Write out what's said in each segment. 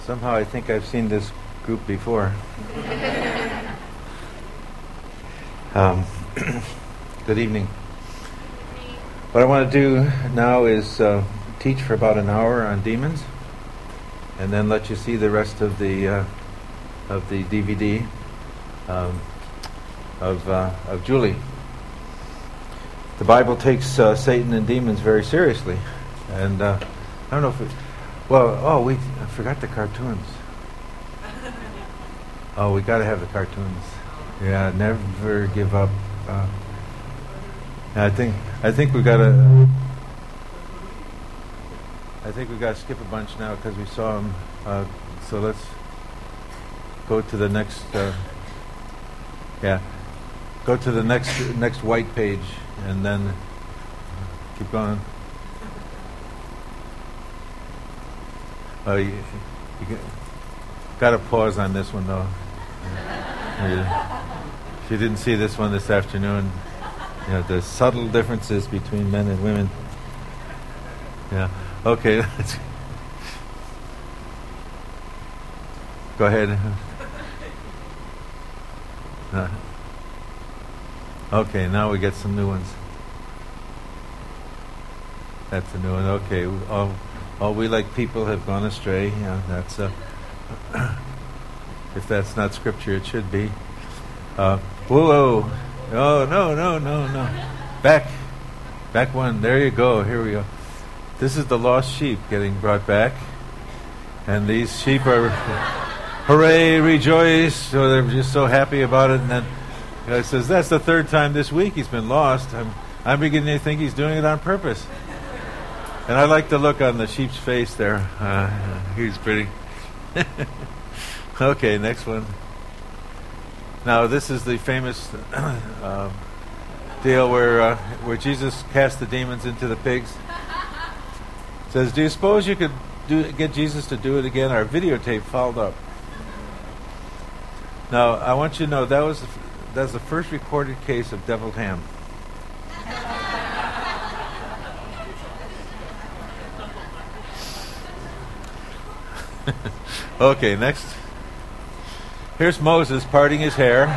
Somehow I think I've seen this group before. Good evening. What I want to do now is teach for about an hour on demons, and then let you see the rest of the DVD of Julie. The Bible takes Satan and demons very seriously, and I don't know if I forgot the cartoons. Oh, we got to have the cartoons. Yeah, never give up. I think we got to. I think we got to skip a bunch now because we saw them. So let's go to the next. Go to the next white page, and then keep going. You got to pause on this one though. If you didn't see this one this afternoon, the subtle differences between men and women. Yeah. Okay. Go ahead. Okay. Now we get some new ones. That's a new one. Okay. All we like people have gone astray. Yeah. That's if that's not scripture, it should be. Whoa! Oh no! Back one. There you go. Here we go. This is the lost sheep getting brought back, and these sheep are, hooray, rejoice! So they're just so happy about it. And then the guy says, "That's the third time this week he's been lost. I'm beginning to think he's doing it on purpose." And I like the look on the sheep's face there. He's pretty. Okay, next one. Now this is the famous deal where Jesus cast the demons into the pigs. It says, "Do you suppose you could get Jesus to do it again?" Our videotape fouled up. Now I want you to know that's the first recorded case of deviled ham. Okay, next. Here's Moses parting his hair.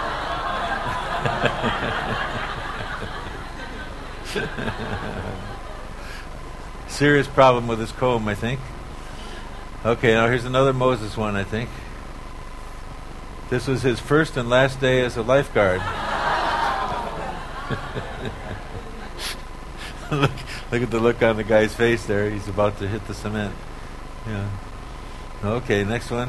Serious problem with his comb, I think. Okay, now here's another Moses one, I think. This was his first and last day as a lifeguard. Look at the look on the guy's face there. He's about to hit the cement. Yeah. Okay, next one.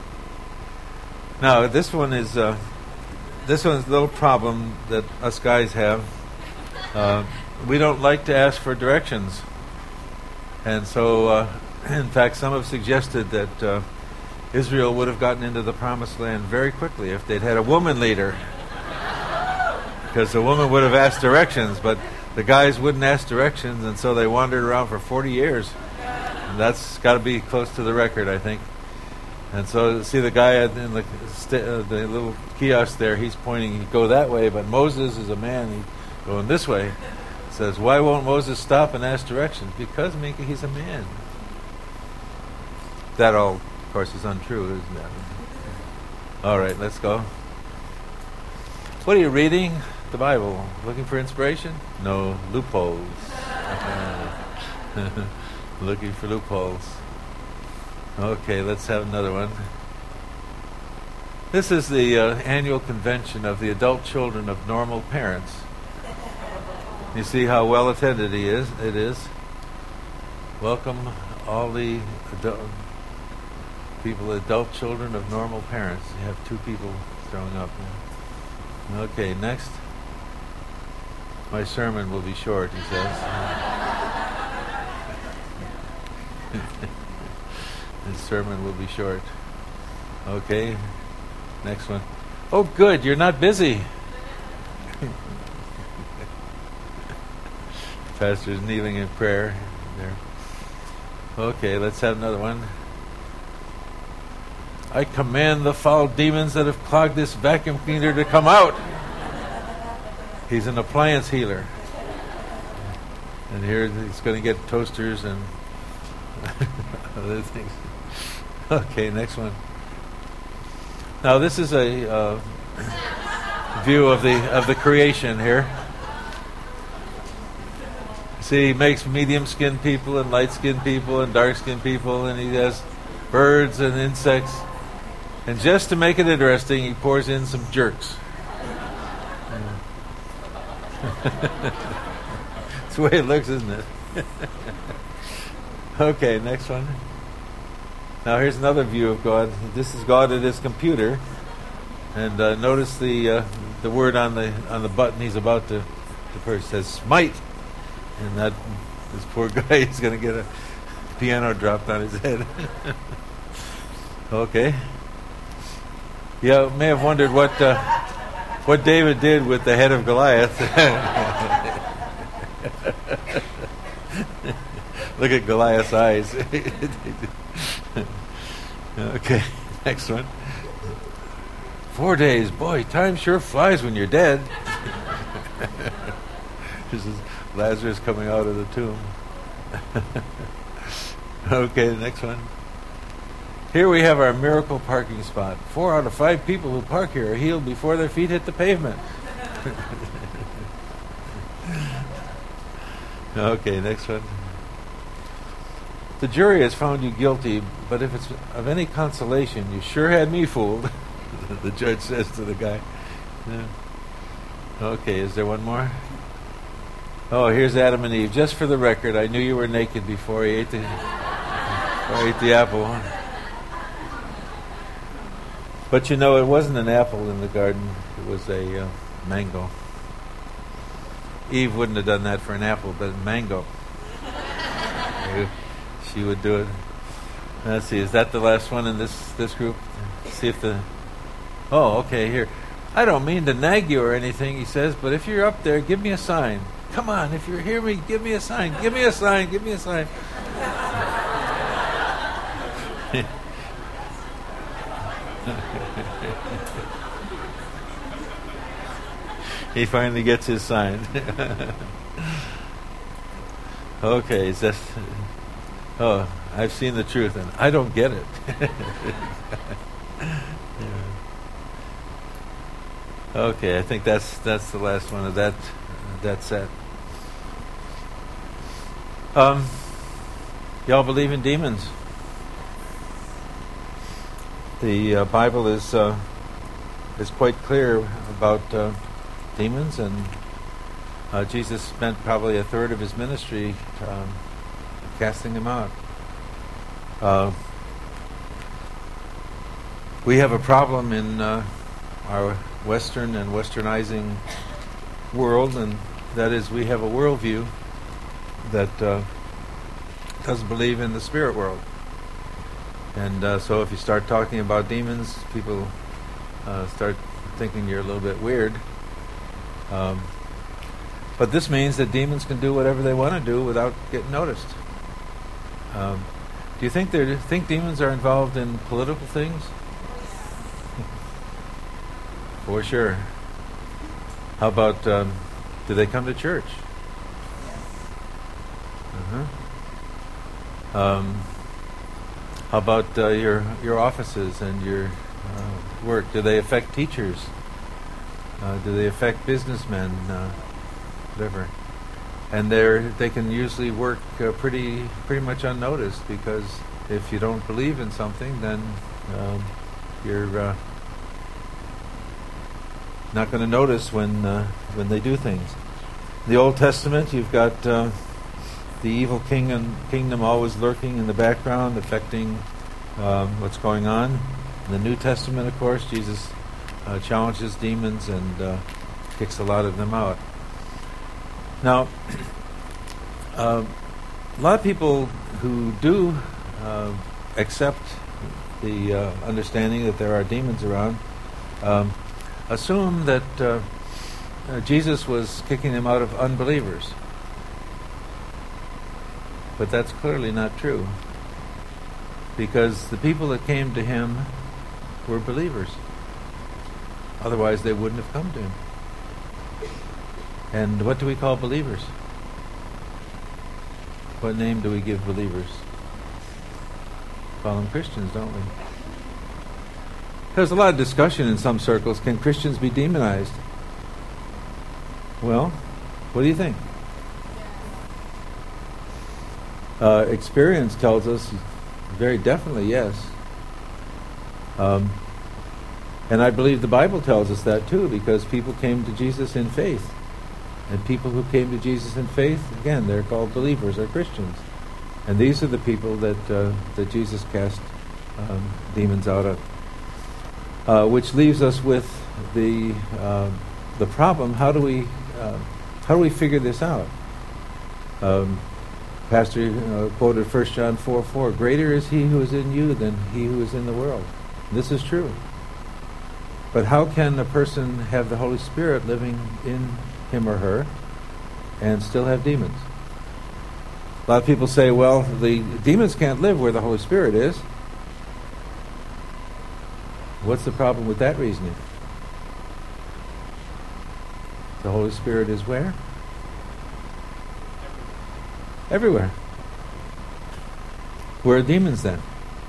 Now this one's a little problem that us guys have. We don't like to ask for directions, and so in fact some have suggested that Israel would have gotten into the promised land very quickly if they'd had a woman leader, because the woman would have asked directions, but the guys wouldn't ask directions, and so they wandered around for 40 years. And that's got to be close to the record, I think. And so, see the guy in the little kiosk there, he's pointing, he'd go that way, but Moses is a man, he's going this way. Says, why won't Moses stop and ask directions? Because he's a man. That all, of course, is untrue, isn't it? All right, let's go. What are you reading? The Bible. Looking for inspiration? No, loopholes. Looking for loopholes. Okay, let's have another one. This is the annual convention of the adult children of normal parents. You see how well attended it is. Welcome all the adult children of normal parents. You have two people throwing up. Okay, next. My sermon will be short, he says. His sermon will be short. Okay, next one. Oh, good, you're not busy. Pastor's kneeling in prayer there. Okay, let's have another one. I command the foul demons that have clogged this vacuum cleaner to come out. He's an appliance healer. And here he's going to get toasters and other things. Okay, next one. Now this is a view of the creation here. See, he makes medium-skinned people and light-skinned people and dark-skinned people, and he has birds and insects. And just to make it interesting, he pours in some jerks. That's the way it looks, isn't it? Okay, next one. Now here's another view of God. This is God at his computer, and notice the word on the button he's about to push says smite, and that this poor guy is going to get a piano dropped on his head. Okay. You may have wondered what David did with the head of Goliath. Look at Goliath's eyes. Okay, next one. 4 days. Boy, time sure flies when you're dead. This is Lazarus coming out of the tomb. Okay, the next one. Here we have our miracle parking spot. 4 out of 5 people who park here are healed before their feet hit the pavement. Okay, next one. The jury has found you guilty, but if it's of any consolation, you sure had me fooled. The judge says to the guy. Yeah. Okay, is there one more? Oh, here's Adam and Eve. Just for the record, I knew you were naked before I ate the apple. But you know, it wasn't an apple in the garden. It was a mango. Eve wouldn't have done that for an apple, but a mango. She would do it. Let's see, is that the last one in this group? See if the... Oh, okay, here. I don't mean to nag you or anything, he says, but if you're up there, give me a sign. Come on, if you hear me, give me a sign. Give me a sign. Give me a sign. He finally gets his sign. Okay, it's just... Oh, I've seen the truth, and I don't get it. Yeah. Okay, I think that's the last one of that set. Y'all believe in demons? The Bible is quite clear about demons, and Jesus spent probably a third of his ministry casting them out. We have a problem in our Western and Westernizing world, and that is we have a worldview that doesn't believe in the spirit world. And so if you start talking about demons, people start thinking you're a little bit weird. But this means that demons can do whatever they want to do without getting noticed. Do you think demons are involved in political things? For sure. How about, do they come to church? How about your offices and your work? Do they affect teachers? Do they affect businessmen? Whatever. And they can usually work pretty much unnoticed, because if you don't believe in something, then you're not going to notice when they do things. In the Old Testament, you've got the evil kingdom always lurking in the background, affecting what's going on. In the New Testament, of course, Jesus challenges demons and kicks a lot of them out. Now, a lot of people who do accept the understanding that there are demons around assume that Jesus was kicking them out of unbelievers. But that's clearly not true, because the people that came to him were believers. Otherwise, they wouldn't have come to him. And what do we call believers? What name do we give believers? call them Christians, don't we? There's a lot of discussion in some circles. Can Christians be demonized? Well, what do you think? Experience tells us very definitely yes. And I believe the Bible tells us that too, because people came to Jesus in faith. And people who came to Jesus in faith, again, they're called believers or Christians. And these are the people that Jesus cast demons out of. Which leaves us with the problem: how do we figure this out? Pastor quoted 1 John 4:4. Greater is he who is in you than he who is in the world. This is true. But how can a person have the Holy Spirit living in him or her and still have demons? A lot of people say, well, the demons can't live where the Holy Spirit is. What's the problem with that reasoning? The Holy Spirit is where? Everywhere. Where are demons then?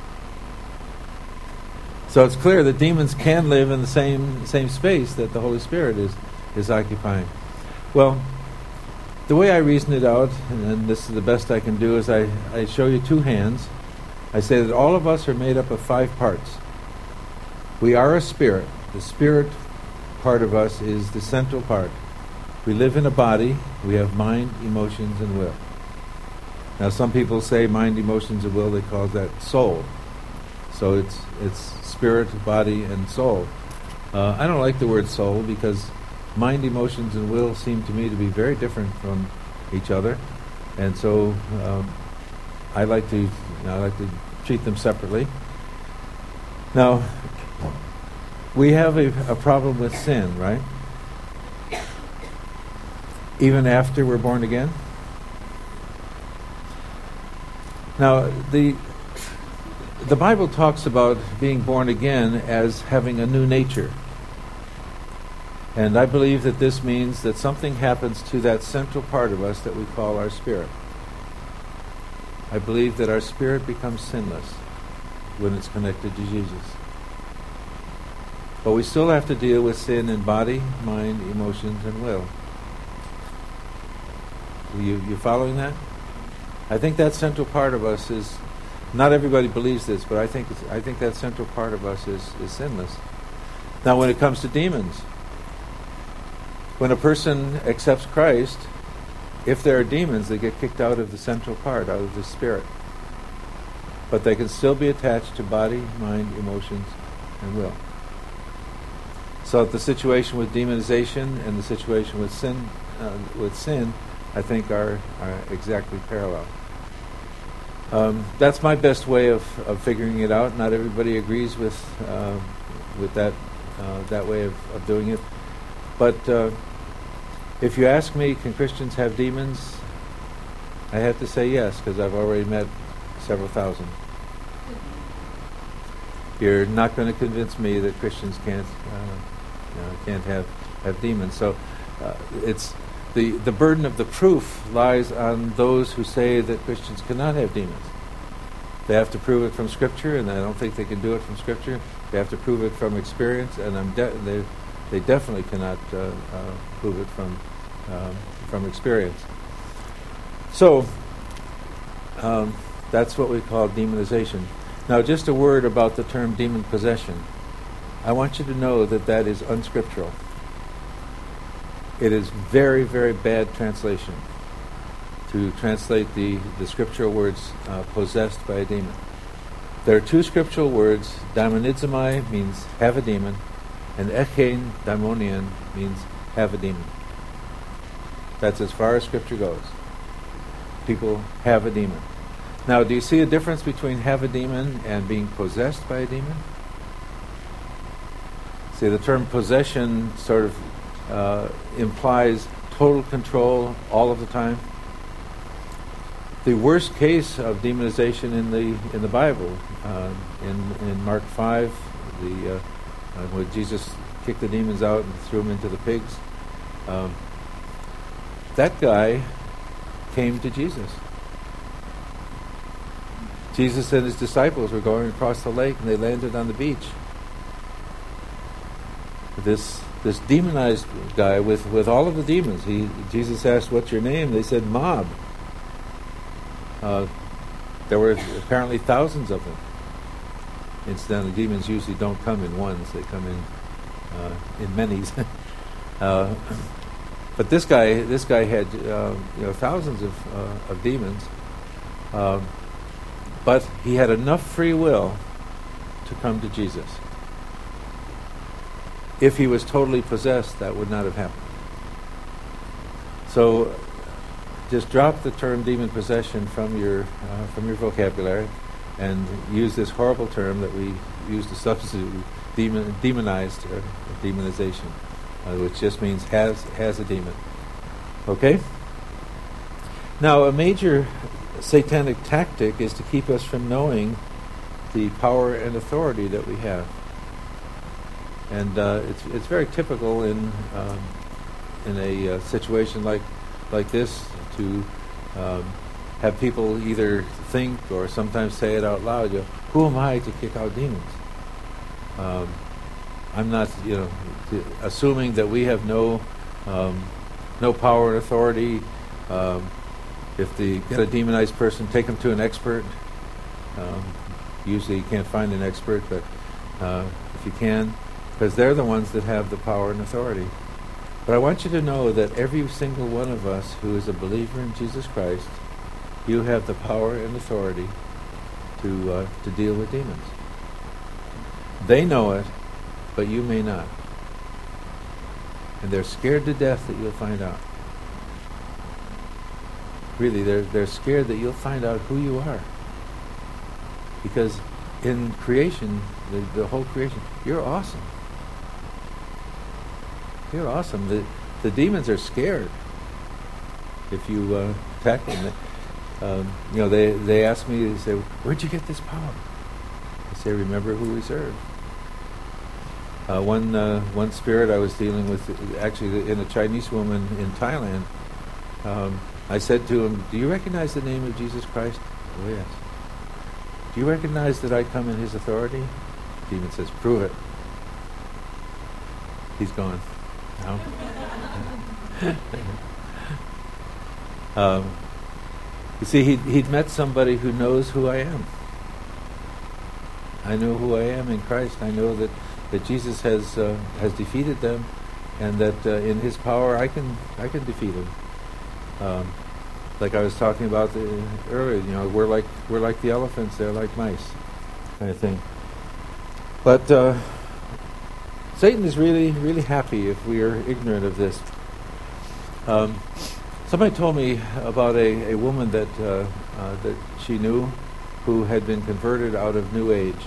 So it's clear that demons can live in the same space that the Holy Spirit is occupying. Well, the way I reason it out, and this is the best I can do, is I show you two hands. I say that all of us are made up of 5 parts. We are a spirit. The spirit part of us is the central part. We live in a body. We have mind, emotions, and will. Now, some people say mind, emotions, and will. They call that soul. So it's spirit, body, and soul. I don't like the word soul because mind, emotions, and will seem to me to be very different from each other, and so I like to treat them separately. Now, we have a problem with sin, right? Even after we're born again. Now, the Bible talks about being born again as having a new nature. And I believe that this means that something happens to that central part of us that we call our spirit. I believe that our spirit becomes sinless when it's connected to Jesus. But we still have to deal with sin in body, mind, emotions, and will. You following that? I think that central part of us is, not everybody believes this, but I think that central part of us is sinless. Now, when it comes to demons, when a person accepts Christ, if there are demons, they get kicked out of the central part, out of the spirit. But they can still be attached to body, mind, emotions, and will. So the situation with demonization and the situation with sin, I think are exactly parallel. That's my best way of figuring it out. Not everybody agrees with that way of doing it. But if you ask me, can Christians have demons? I have to say yes, because I've already met several thousand. You're not going to convince me that Christians can't have demons. So it's the burden of the proof lies on those who say that Christians cannot have demons. They have to prove it from Scripture, and I don't think they can do it from Scripture. They have to prove it from experience, and they definitely cannot prove it from experience. So that's what we call demonization. Now, just a word about the term demon possession. I want you to know that is unscriptural. It is very, very bad translation to translate the scriptural words possessed by a demon. There are 2 scriptural words. Daimonizomai means have a demon, and echein daimonian means have a demon. That's as far as Scripture goes. People have a demon. Now, do you see a difference between have a demon and being possessed by a demon? See, the term possession sort of implies total control all of the time. The worst case of demonization in the Bible, in Mark 5, when Jesus kicked the demons out and threw them into the pigs, that guy came to Jesus. Jesus and his disciples were going across the lake, and they landed on the beach. This demonized guy with all of the demons. Jesus asked, "What's your name?" They said, "Mob." There were apparently thousands of them. Incidentally, demons usually don't come in ones; they come in many's. But this guy had thousands of demons, but he had enough free will to come to Jesus. If he was totally possessed, that would not have happened. So, just drop the term demon possession from your vocabulary, and use this horrible term that we use to substitute demonized or demonization, which just means has a demon. Okay? Now, a major satanic tactic is to keep us from knowing the power and authority that we have. And it's very typical in a situation like this to have people either think or sometimes say it out loud. Who am I to kick out demons? I'm not, assuming that we have no power and authority. If they get a demonized person, take them to an expert. Usually you can't find an expert, but if you can, because they're the ones that have the power and authority. But I want you to know that every single one of us who is a believer in Jesus Christ, you have the power and authority to deal with demons. They know it, but you may not. And they're scared to death that you'll find out. Really, they're scared that you'll find out who you are. Because in creation, the whole creation, you're awesome. You're awesome. The demons are scared if you attack them. They ask me, they say, "Where'd you get this power?" I say, "Remember who we serve." One spirit I was dealing with, actually in a Chinese woman in Thailand, I said to him, "Do you recognize the name of Jesus Christ?" "Oh, yes." "Do you recognize that I come in his authority?" The demon says, "Prove it." He's gone. No. You see, he'd met somebody who knows who I am. I know who I am in Christ. I know that Jesus has defeated them, and that in His power I can defeat him. Like I was talking about earlier, we're like the elephants; they're like mice, kind of thing. But Satan is really, really happy if we are ignorant of this. Somebody told me about a woman that she knew who had been converted out of New Age.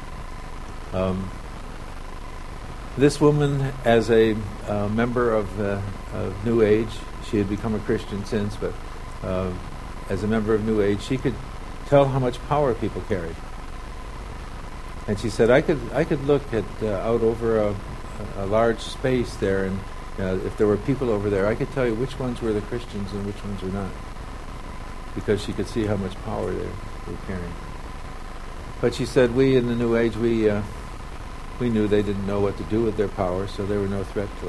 This woman, as a member of New Age, she had become a Christian since, but as a member of New Age, she could tell how much power people carried. And she said, I could look at out over a large space there, and if there were people over there, I could tell you which ones were the Christians and which ones were not, because she could see how much power they were carrying. But she said, we in the New Age, we knew they didn't know what to do with their power, so they were no threat to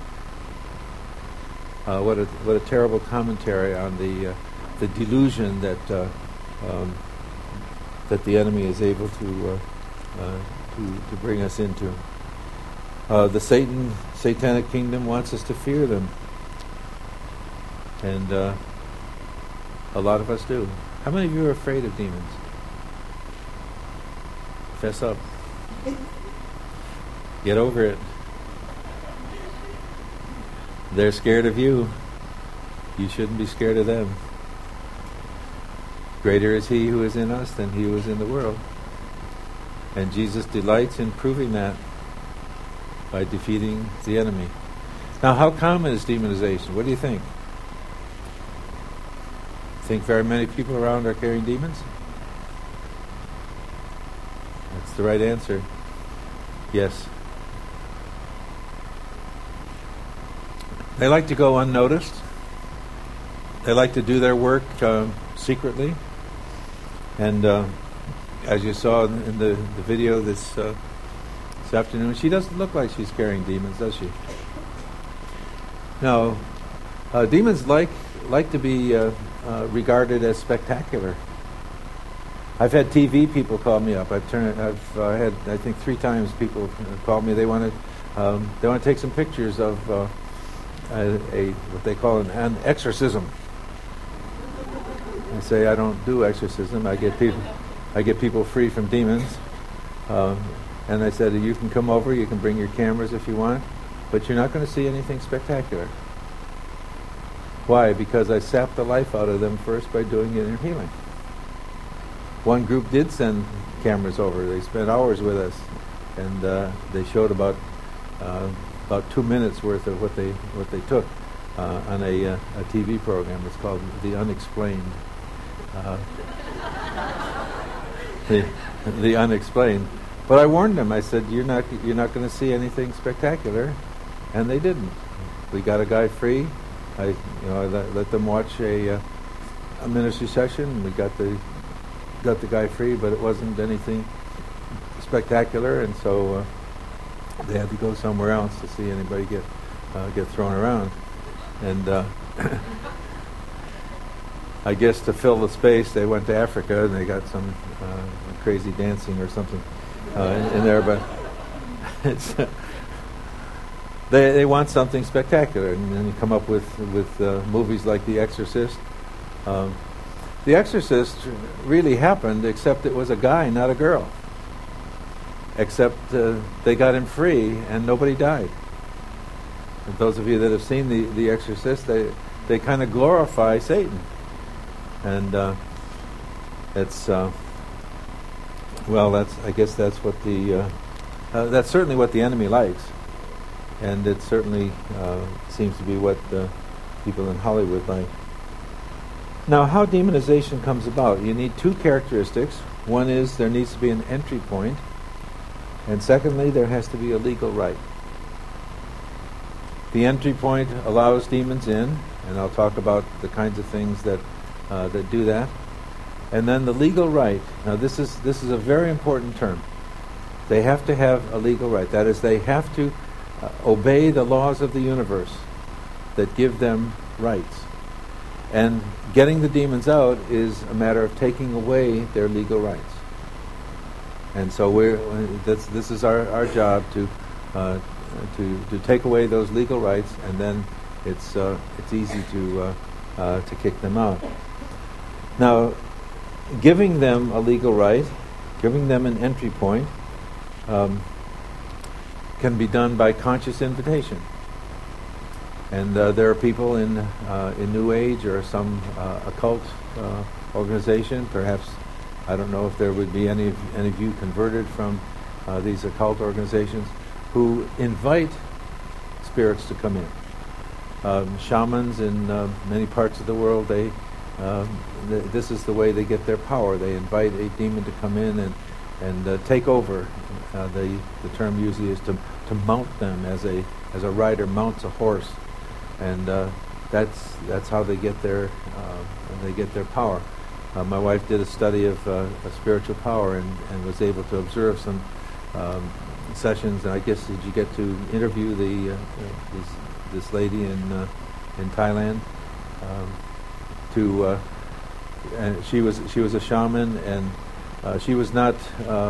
us. What a terrible commentary on the delusion that the enemy is able to bring us into. The satanic kingdom wants us to fear them, and a lot of us do. How many of you are afraid of demons? Fess up. Get over it. They're scared of you. You shouldn't be scared of them. Greater is He who is in us than he who is in the world. And Jesus delights in proving that by defeating the enemy. Now, how common is demonization? What do you think? Think very many people around are carrying demons? That's the right answer. Yes. They like to go unnoticed. They like to do their work secretly. And as you saw in the video this afternoon, she doesn't look like she's carrying demons, does she? No. Demons like to be regarded as spectacular. I've had TV people call me up. I've had, I think, 3 times people called me. They want to take some pictures of what they call an exorcism. I say I don't do exorcism. I get people free from demons. And I said, you can come over. You can bring your cameras if you want, but you're not going to see anything spectacular. Why? Because I sapped the life out of them first by doing inner healing. One group did send cameras over. They spent hours with us, and they showed about 2 minutes worth of what they took on a TV program. It's called The Unexplained. The Unexplained. But I warned them. I said, you're not going to see anything spectacular, and they didn't. We got a guy free. I let them watch a ministry session. We got the guy free, but it wasn't anything spectacular, and so they had to go somewhere else to see anybody get thrown around. And I guess to fill the space, they went to Africa and they got some crazy dancing or something in there, but it's. They want something spectacular, and then you come up with movies like The Exorcist. The Exorcist really happened, except it was a guy, not a girl. Except they got him free, and nobody died. And those of you that have seen The Exorcist, they kind of glorify Satan, and it's I guess that's what that's certainly what the enemy likes. And it certainly seems to be what people in Hollywood like. Now, how demonization comes about? You need 2 characteristics. One is there needs to be an entry point. And secondly, there has to be a legal right. The entry point allows demons in, and I'll talk about the kinds of things that do that. And then the legal right. Now, this is a very important term. They have to have a legal right. That is, they have to obey the laws of the universe that give them rights. And getting the demons out is a matter of taking away their legal rights. And so this is our job to take away those legal rights, and then it's easy to kick them out. Now, giving them a legal right, giving them an entry point, can be done by conscious invitation. And there are people in New Age or some occult organization, perhaps, I don't know if there would be any of you converted from these occult organizations, who invite spirits to come in. Shamans in many parts of the world, this is the way they get their power. They invite a demon to come in and take over. The term usually is to mount them as a rider mounts a horse, and that's how they get their power. My wife did a study of spiritual power and was able to observe some sessions. And I guess, did you get to interview this lady in Thailand? And she was a shaman, and she was not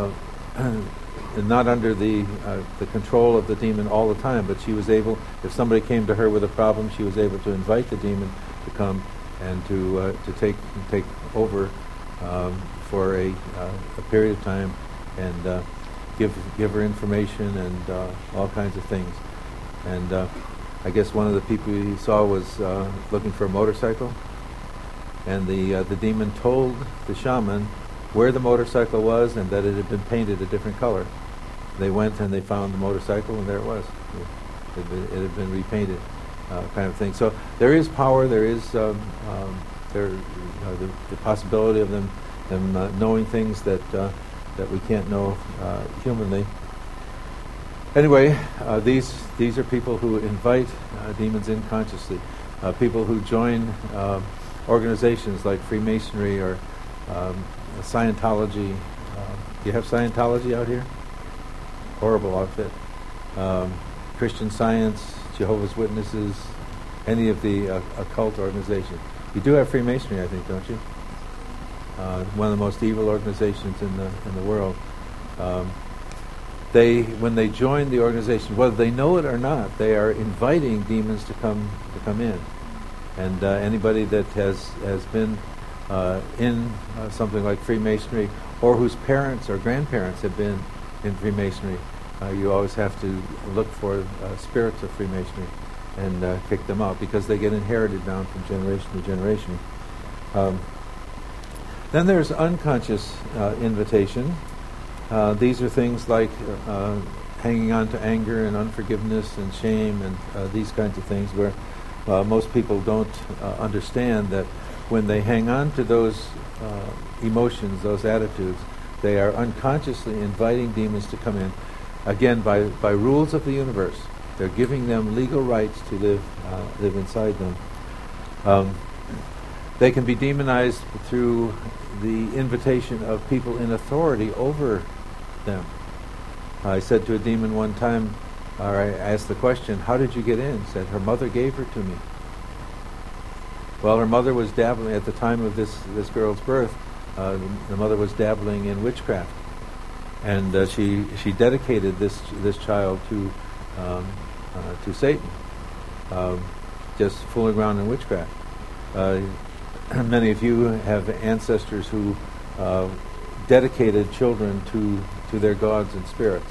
under the control of the demon all the time, but she was able, if somebody came to her with a problem, she was able to invite the demon to come and to take over for a period of time, and give her information and all kinds of things. And I guess one of the people he saw was looking for a motorcycle, and the demon told the shaman where the motorcycle was and that it had been painted a different color. They went and they found the motorcycle, and there it was. It had been repainted, kind of thing. So there is power. There is the possibility of them knowing things that we can't know humanly. Anyway, these are people who invite demons in consciously. People who join organizations like Freemasonry or Scientology, you have Scientology out here? Horrible outfit. Christian Science, Jehovah's Witnesses, any of the occult organizations. You do have Freemasonry, I think, don't you? One of the most evil organizations in the world. When they join the organization, whether they know it or not, they are inviting demons to come in. And anybody that has been in something like Freemasonry, or whose parents or grandparents have been in Freemasonry, you always have to look for spirits of Freemasonry and kick them out, because they get inherited down from generation to generation. Then there's unconscious invitation. These are things like hanging on to anger and unforgiveness and shame and these kinds of things, where most people don't understand that when they hang on to those emotions, those attitudes, they are unconsciously inviting demons to come in. Again, by rules of the universe, they're giving them legal rights to live inside them. They can be demonized through the invitation of people in authority over them. I said to a demon one time, or I asked the question, "How did you get in?" Said, "Her mother gave her to me." Well, her mother was dabbling at the time of this girl's birth. The mother was dabbling in witchcraft, and she dedicated this child to Satan, just fooling around in witchcraft. Many of you have ancestors who dedicated children to their gods and spirits.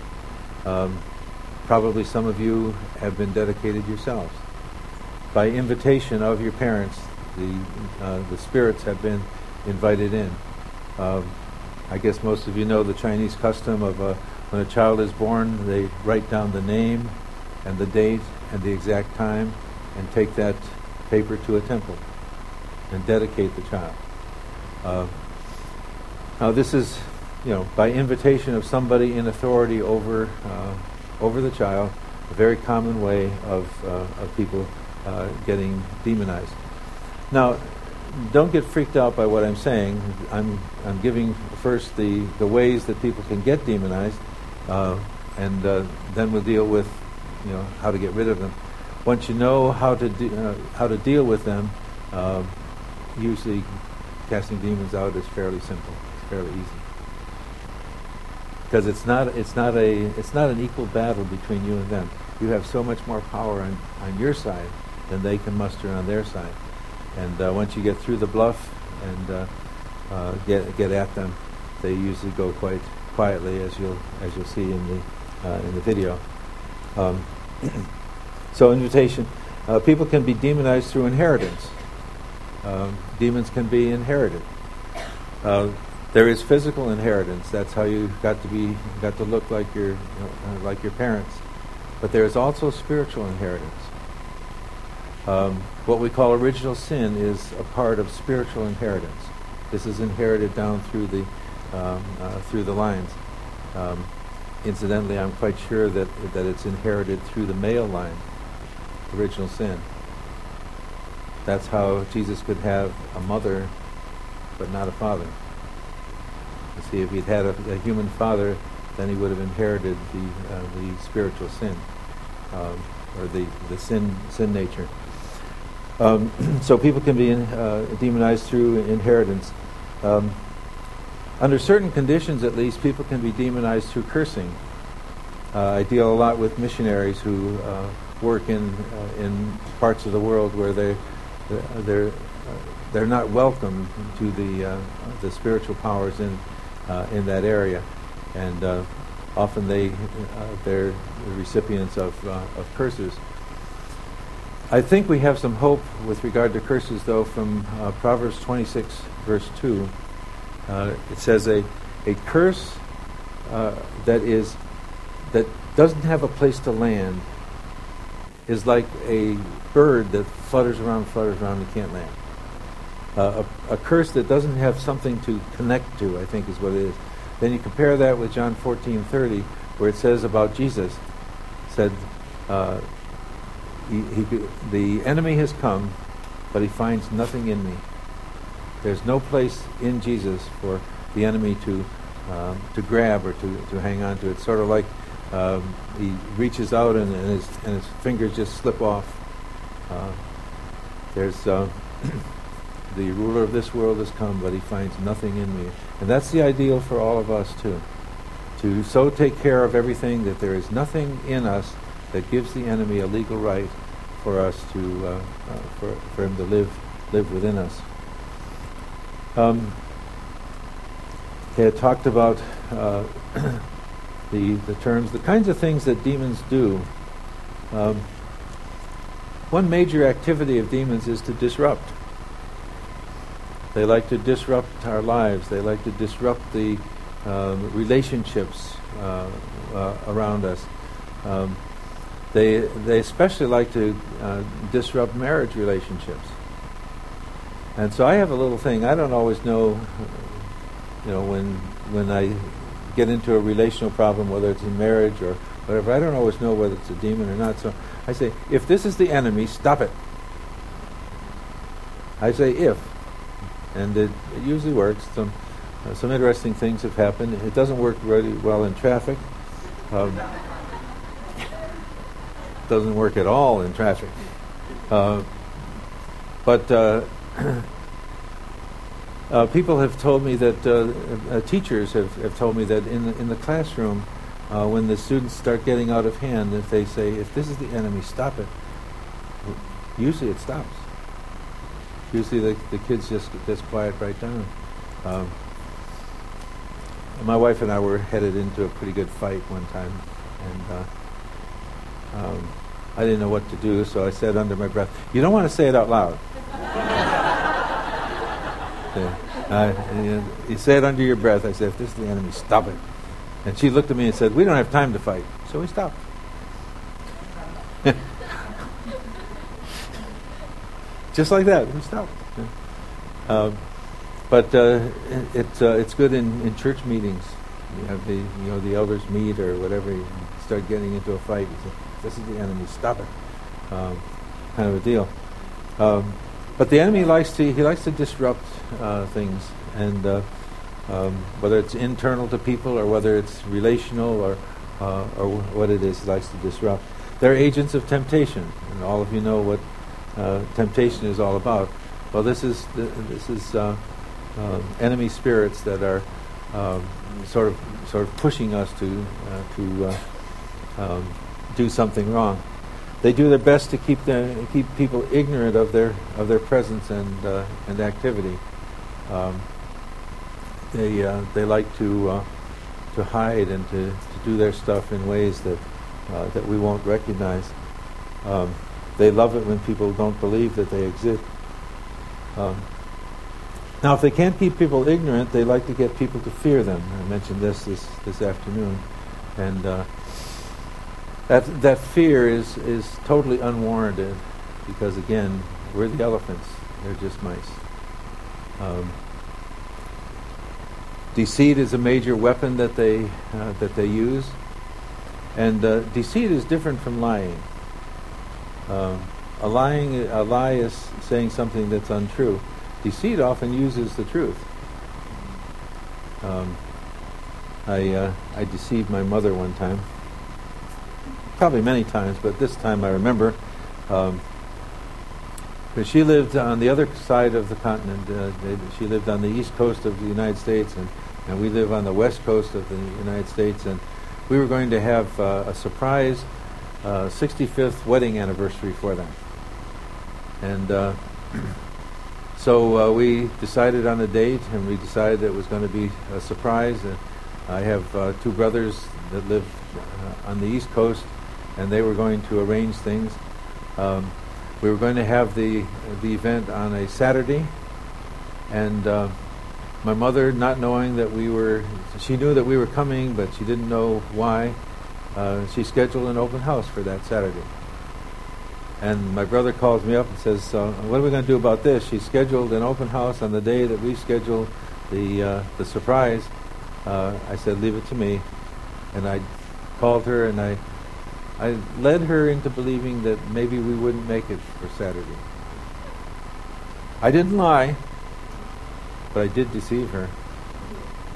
Probably some of you have been dedicated yourselves. By invitation of your parents, the spirits have been invited in. I guess most of you know the Chinese custom of when a child is born, they write down the name and the date and the exact time and take that paper to a temple and dedicate the child. Now this is, by invitation of somebody in authority over the child, a very common way of people getting demonized. Now, don't get freaked out by what I'm saying. I'm giving first the ways that people can get demonized, and then we'll deal with how to get rid of them. Once you know how to deal with them, usually casting demons out is fairly simple. It's fairly easy, because it's not an equal battle between you and them. You have so much more power on your side than they can muster on their side. And once you get through the bluff and get at them, they usually go quite quietly, as you'll see in the video. So invitation. People can be demonized through inheritance. Demons can be inherited. There is physical inheritance. That's how you got to look like your parents. But there is also spiritual inheritance. What we call original sin is a part of spiritual inheritance. This is inherited down through the lines. Incidentally, I'm quite sure that it's inherited through the male line. Original sin. That's how Jesus could have a mother, but not a father. You see, if he'd had a human father, then he would have inherited the spiritual sin, or the sin nature. So people can be demonized through inheritance. Under certain conditions, at least, people can be demonized through cursing. I deal a lot with missionaries who work in parts of the world where they're not welcome to the spiritual powers in that area, and often they're recipients of curses. I think we have some hope with regard to curses, though, from Proverbs 26, verse 2. It says, a curse that doesn't have a place to land is like a bird that flutters around and can't land. A curse that doesn't have something to connect to, I think, is what it is. Then you compare that with John 14:30, where it says about Jesus, said, the enemy has come, but he finds nothing in me. There's no place in Jesus for the enemy to to grab or to hang on to. It's sort of like he reaches out and his fingers just slip off. There's the ruler of this world has come, but he finds nothing in me. And that's the ideal for all of us too. To so take care of everything that there is nothing in us that gives the enemy a legal right for us to for him to live within us. They had talked about the terms, the kinds of things that demons do. One major activity of demons is to disrupt. They like to disrupt our lives. They like to disrupt the relationships around us. They especially like to disrupt marriage relationships. And so I have a little thing. I don't always know, when I get into a relational problem, whether it's in marriage or whatever, I don't always know whether it's a demon or not. So I say, if this is the enemy, stop it. I say if. And it usually works. Some interesting things have happened. It doesn't work really well in traffic. Doesn't work at all in traffic. But people have told me that teachers have told me that in the classroom, when the students start getting out of hand, if they say, if this is the enemy, stop it. Usually it stops. Usually the kids just quiet right down. My wife and I were headed into a pretty good fight one time, and I didn't know what to do, so I said under my breath, "You don't want to say it out loud." You say it under your breath. I said, "If this is the enemy, stop it." And she looked at me and said, "We don't have time to fight." So we stopped. Just like that, we stopped. But it's good in church meetings. You have the elders meet or whatever. You start getting into a fight. You say, "This is the enemy. Stop it." Kind of a deal. But the enemy likes to disrupt things, and whether it's internal to people or whether it's relational or what it is, he likes to disrupt. They're agents of temptation, and all of you know what temptation is all about. Well, this is enemy spirits that are sort of pushing us to do something wrong. They do their best to keep people ignorant of their presence and activity. They like to hide and to do their stuff in ways that we won't recognize. They love it when people don't believe that they exist. Now, if they can't keep people ignorant, they like to get people to fear them. I mentioned this afternoon, and that fear is totally unwarranted, because again, we're the elephants; they're just mice. Deceit is a major weapon that they use, and deceit is different from lying. A lie is saying something that's untrue. Deceit often uses the truth. I deceived my mother one time, probably many times, but this time I remember, because she lived on the other side of the continent. She lived on the east coast of the United States, and we live on the west coast of the United States, and we were going to have a surprise 65th wedding anniversary for them. And so we decided on a date, and we decided it was going to be a surprise. And I have two brothers that live on the East Coast, and they were going to arrange things. We were going to have the event on a Saturday, and my mother, not knowing that she knew that we were coming, but she didn't know why. She scheduled an open house for that Saturday. And my brother calls me up and says, "What are we going to do about this?" She scheduled an open house on the day that we scheduled the surprise. I said, "Leave it to me." And I called her, and I led her into believing that maybe we wouldn't make it for Saturday. I didn't lie, but I did deceive her.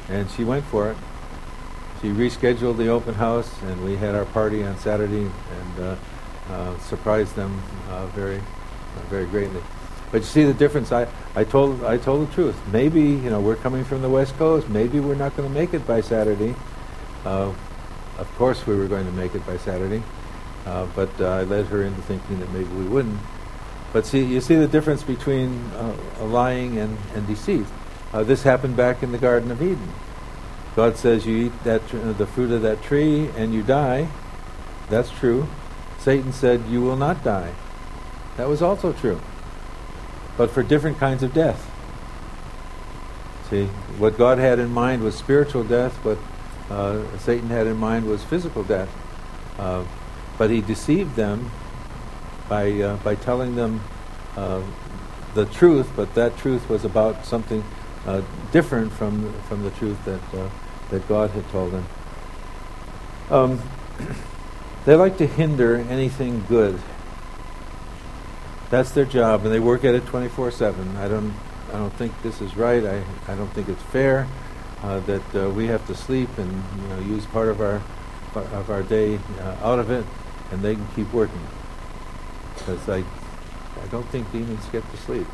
and she went for it. She rescheduled the open house, and we had our party on Saturday, and surprised them very greatly. But you see the difference. I told the truth. Maybe we're coming from the West Coast. Maybe we're not going to make it by Saturday. Of course, we were going to make it by Saturday, but I led her into thinking that maybe we wouldn't. But you see the difference between lying and deceit. This happened back in the Garden of Eden. God says you eat the fruit of that tree and you die. That's true. Satan said you will not die. That was also true. But for different kinds of death. See, what God had in mind was spiritual death. What Satan had in mind was physical death. But he deceived them by telling them the truth, but that truth was about something different from the truth that God had told them. They like to hinder anything good. That's their job, and they work at it 24/7. I don't think this is right. I don't think it's fair that we have to sleep and use part of our day out of it, and they can keep working. Because I don't think demons get to sleep.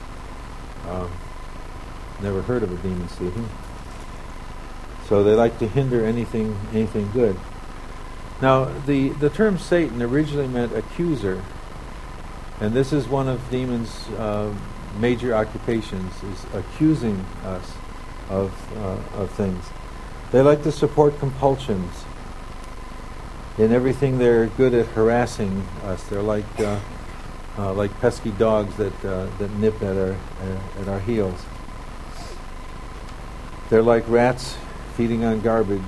Never heard of a demon sleeping. So they like to hinder anything good. Now, the term Satan originally meant accuser, and this is one of demons' major occupations, is accusing us of things. They like to support compulsions. In everything, they're good at harassing us. They're like pesky dogs that nip at our heels. They're like rats feeding on garbage.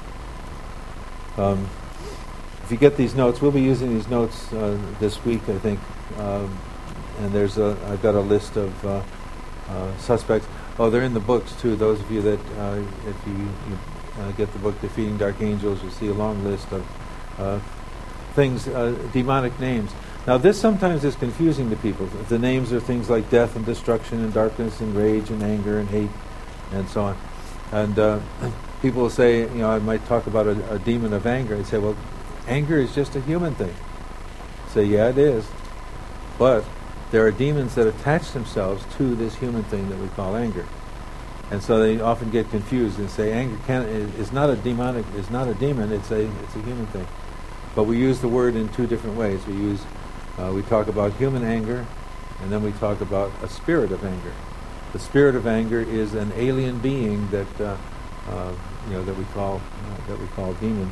If you get these notes, we'll be using these notes this week, I think. And I've got a list of suspects. Oh, they're in the books too. Those of you that, if you get the book Defeating Dark Angels, you'll see a long list of things, demonic names. Now, this sometimes is confusing to people. The names are things like death and destruction and darkness and rage and anger and hate and so on. And people will say, I might talk about a demon of anger. I'd say, well, anger is just a human thing. Say, yeah, it is. But there are demons that attach themselves to this human thing that we call anger. And so they often get confused and say anger is not a demon, it's a human thing. But we use the word in two different ways. We talk about human anger, and then we talk about a spirit of anger. The spirit of anger is an alien being that that we call demon.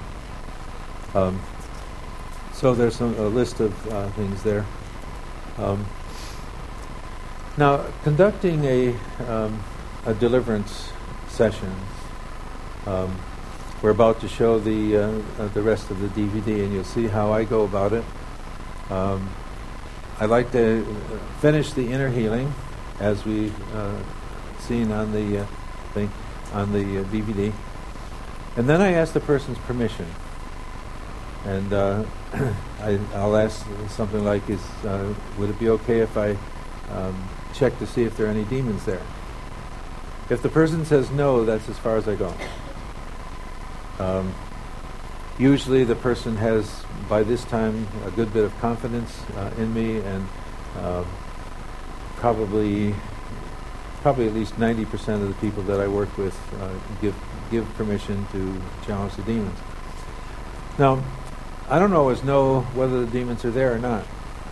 So there's a list of things there. Now, conducting a deliverance session, we're about to show the rest of the DVD, and you'll see how I go about it. I like to finish the inner healing, as we've seen on the thing on the DVD, and then I ask the person's permission. And I'll ask something like, would it be okay if I check to see if there are any demons there? If the person says no, that's as far as I go. Usually the person has, by this time, a good bit of confidence in me, and probably at least 90% of the people that I work with give permission to challenge the demons. Now, I don't always know whether the demons are there or not.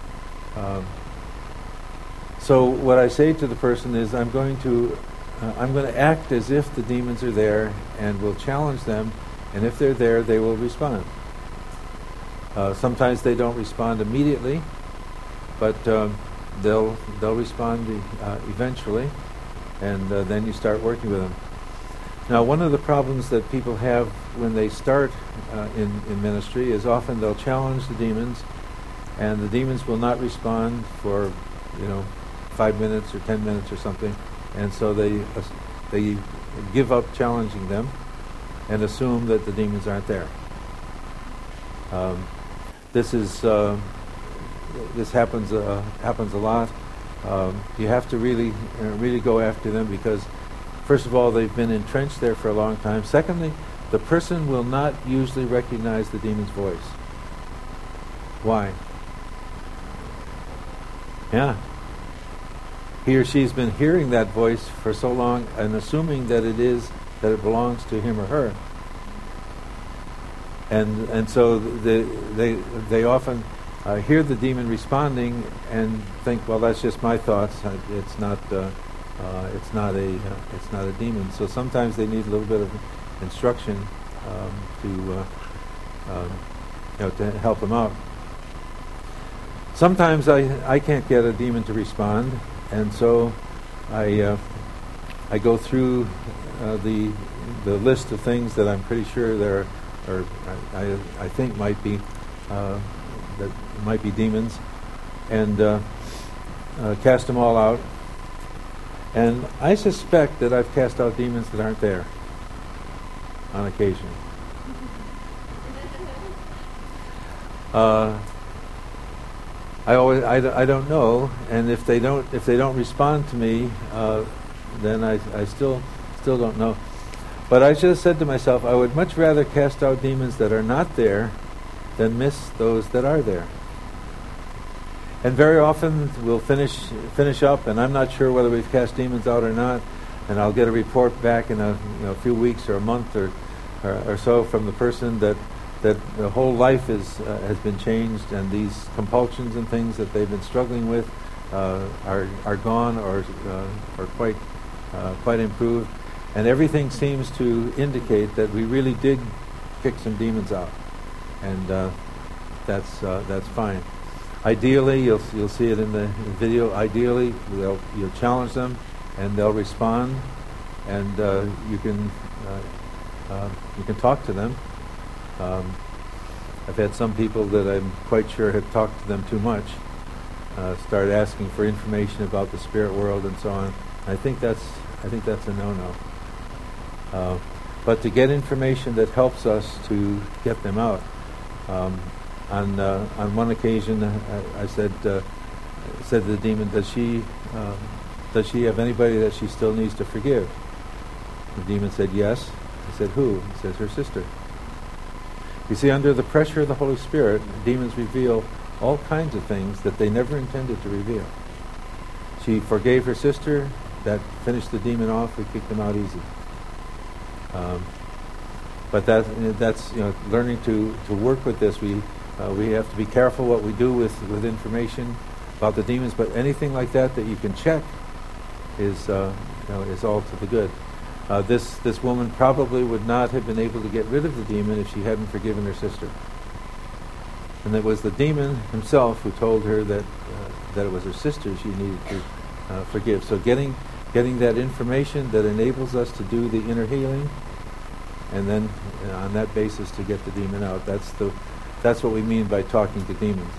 So what I say to the person is, I'm going to act as if the demons are there, and will challenge them. And if they're there, they will respond. Sometimes they don't respond immediately, but they'll respond eventually, and then you start working with them. Now, one of the problems that people have when they start in ministry is often they'll challenge the demons, and the demons will not respond for 5 minutes or 10 minutes or something, and so they give up challenging them and assume that the demons aren't there. This happens a lot. You have to really go after them, because First of all, they've been entrenched there for a long time. Secondly, the person will not usually recognize the demon's voice. Why? Yeah. He or she's been hearing that voice for so long and assuming that it belongs to him or her. And so they often hear the demon responding and think, well, that's just my thoughts. It's not a demon. So sometimes they need a little bit of instruction to help them out. Sometimes I can't get a demon to respond, and so I go through the list of things that I'm pretty sure there are, I think might be demons, and cast them all out. And I suspect that I've cast out demons that aren't there on occasion. I don't know, and if they don't respond to me, then I still don't know. But I just said to myself, I would much rather cast out demons that are not there than miss those that are there. And very often we'll finish up, and I'm not sure whether we've cast demons out or not, and I'll get a report back in a few weeks or a month or so from the person that the whole life has been changed, and these compulsions and things that they've been struggling with are gone or quite improved, and everything seems to indicate that we really did kick some demons out, and that's fine. Ideally, you'll see it in the video. Ideally, you'll challenge them, and they'll respond, and you can talk to them. I've had some people that I'm quite sure have talked to them too much, start asking for information about the spirit world and so on. I think that's a no-no. But to get information that helps us to get them out. On one occasion, I said to the demon, does she have anybody that she still needs to forgive? The demon said yes. I said, who? He says, her sister. You see, under the pressure of the Holy Spirit, demons reveal all kinds of things that they never intended to reveal. She forgave her sister. That finished the demon off. We kicked him out easy. But that's learning to work with this. We have to be careful what we do with information about the demons. But anything like that you can check is all to the good. This woman probably would not have been able to get rid of the demon if she hadn't forgiven her sister. And it was the demon himself who told her that it was her sister she needed to forgive. So getting that information that enables us to do the inner healing, and then on that basis to get the demon out. That's what we mean by talking to demons.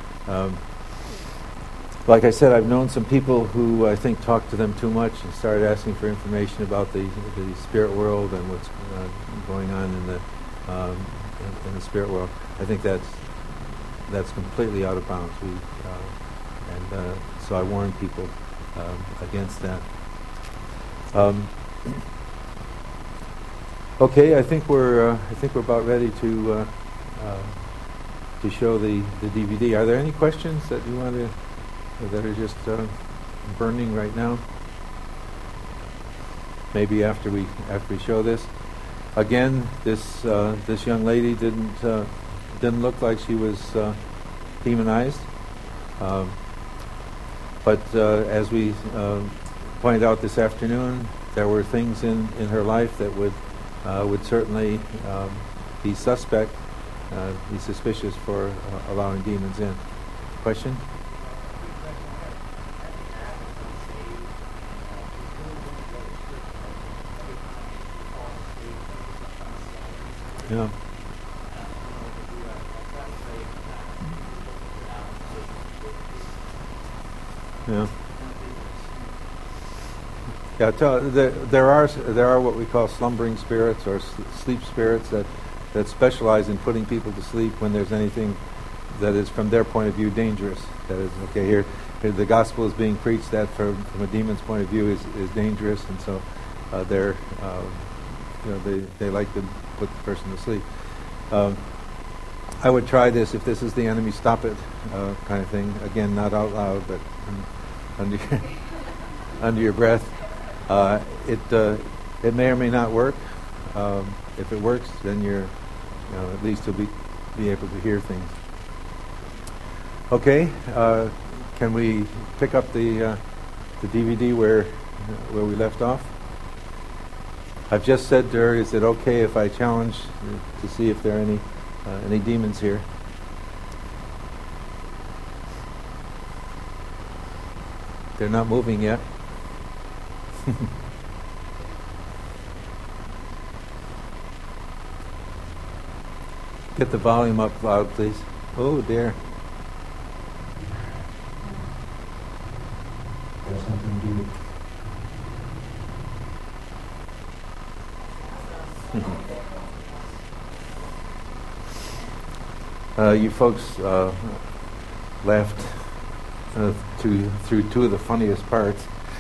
Like I said, I've known some people who I think talk to them too much and started asking for information about the spirit world and what's going on in the spirit world. I think that's completely out of bounds. So I warn people against that. Okay, I think we're about ready to show the DVD. Are there any questions that you want to? That are just burning right now. Maybe after we show this. Again, this young lady didn't look like she was demonized, but as we pointed out this afternoon, there were things in her life that would certainly be suspect, be suspicious for allowing demons in. Question? Yeah. Yeah. Yeah. There are what we call slumbering spirits or sleep spirits that specialize in putting people to sleep when there's anything that is, from their point of view, dangerous. That is, okay, here the gospel is being preached that from a demon's point of view is dangerous, and so they're they like to put the person to sleep. I would try this if this is the enemy. Stop it, kind of thing. Again, not out loud, but under under your breath. It may or may not work. If it works, then at least you'll be able to hear things. Okay, can we pick up the DVD where we left off? I've just said to her, is it okay if I challenge to see if there are any demons here? They're not moving yet. Get the volume up loud, please. Oh dear. Got something to do. You folks laughed through two of the funniest parts.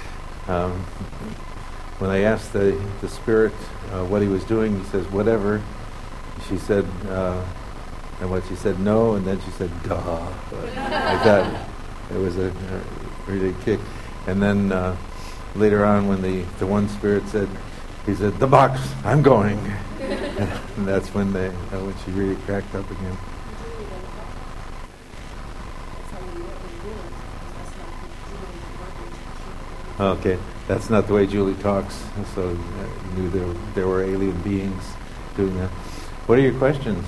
When I asked the spirit what he was doing, he says, whatever. She said, and what she said, no, and then she said, duh. Like that. It was a really kick. And then later on when the one spirit said, he said, the box, I'm going. And that's when she really cracked up again. Okay, that's not the way Julie talks. So you knew there were alien beings doing that. What are your questions?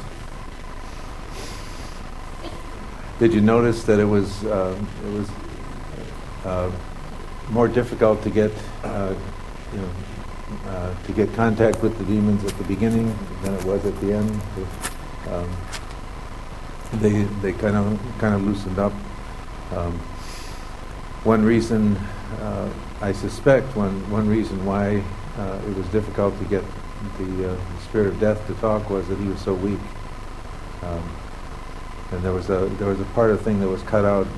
Did you notice that it was more difficult to get contact with the demons at the beginning than it was at the end? They kind of loosened up. One reason, I suspect, one reason why it was difficult to get the spirit of death to talk was that he was so weak, and there was a part of the thing that was cut out.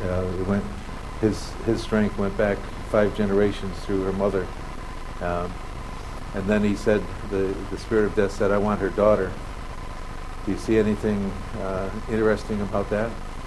His strength went back 5 generations through her mother, and then he said, the spirit of death said, "I want her daughter." Do you see anything interesting about that?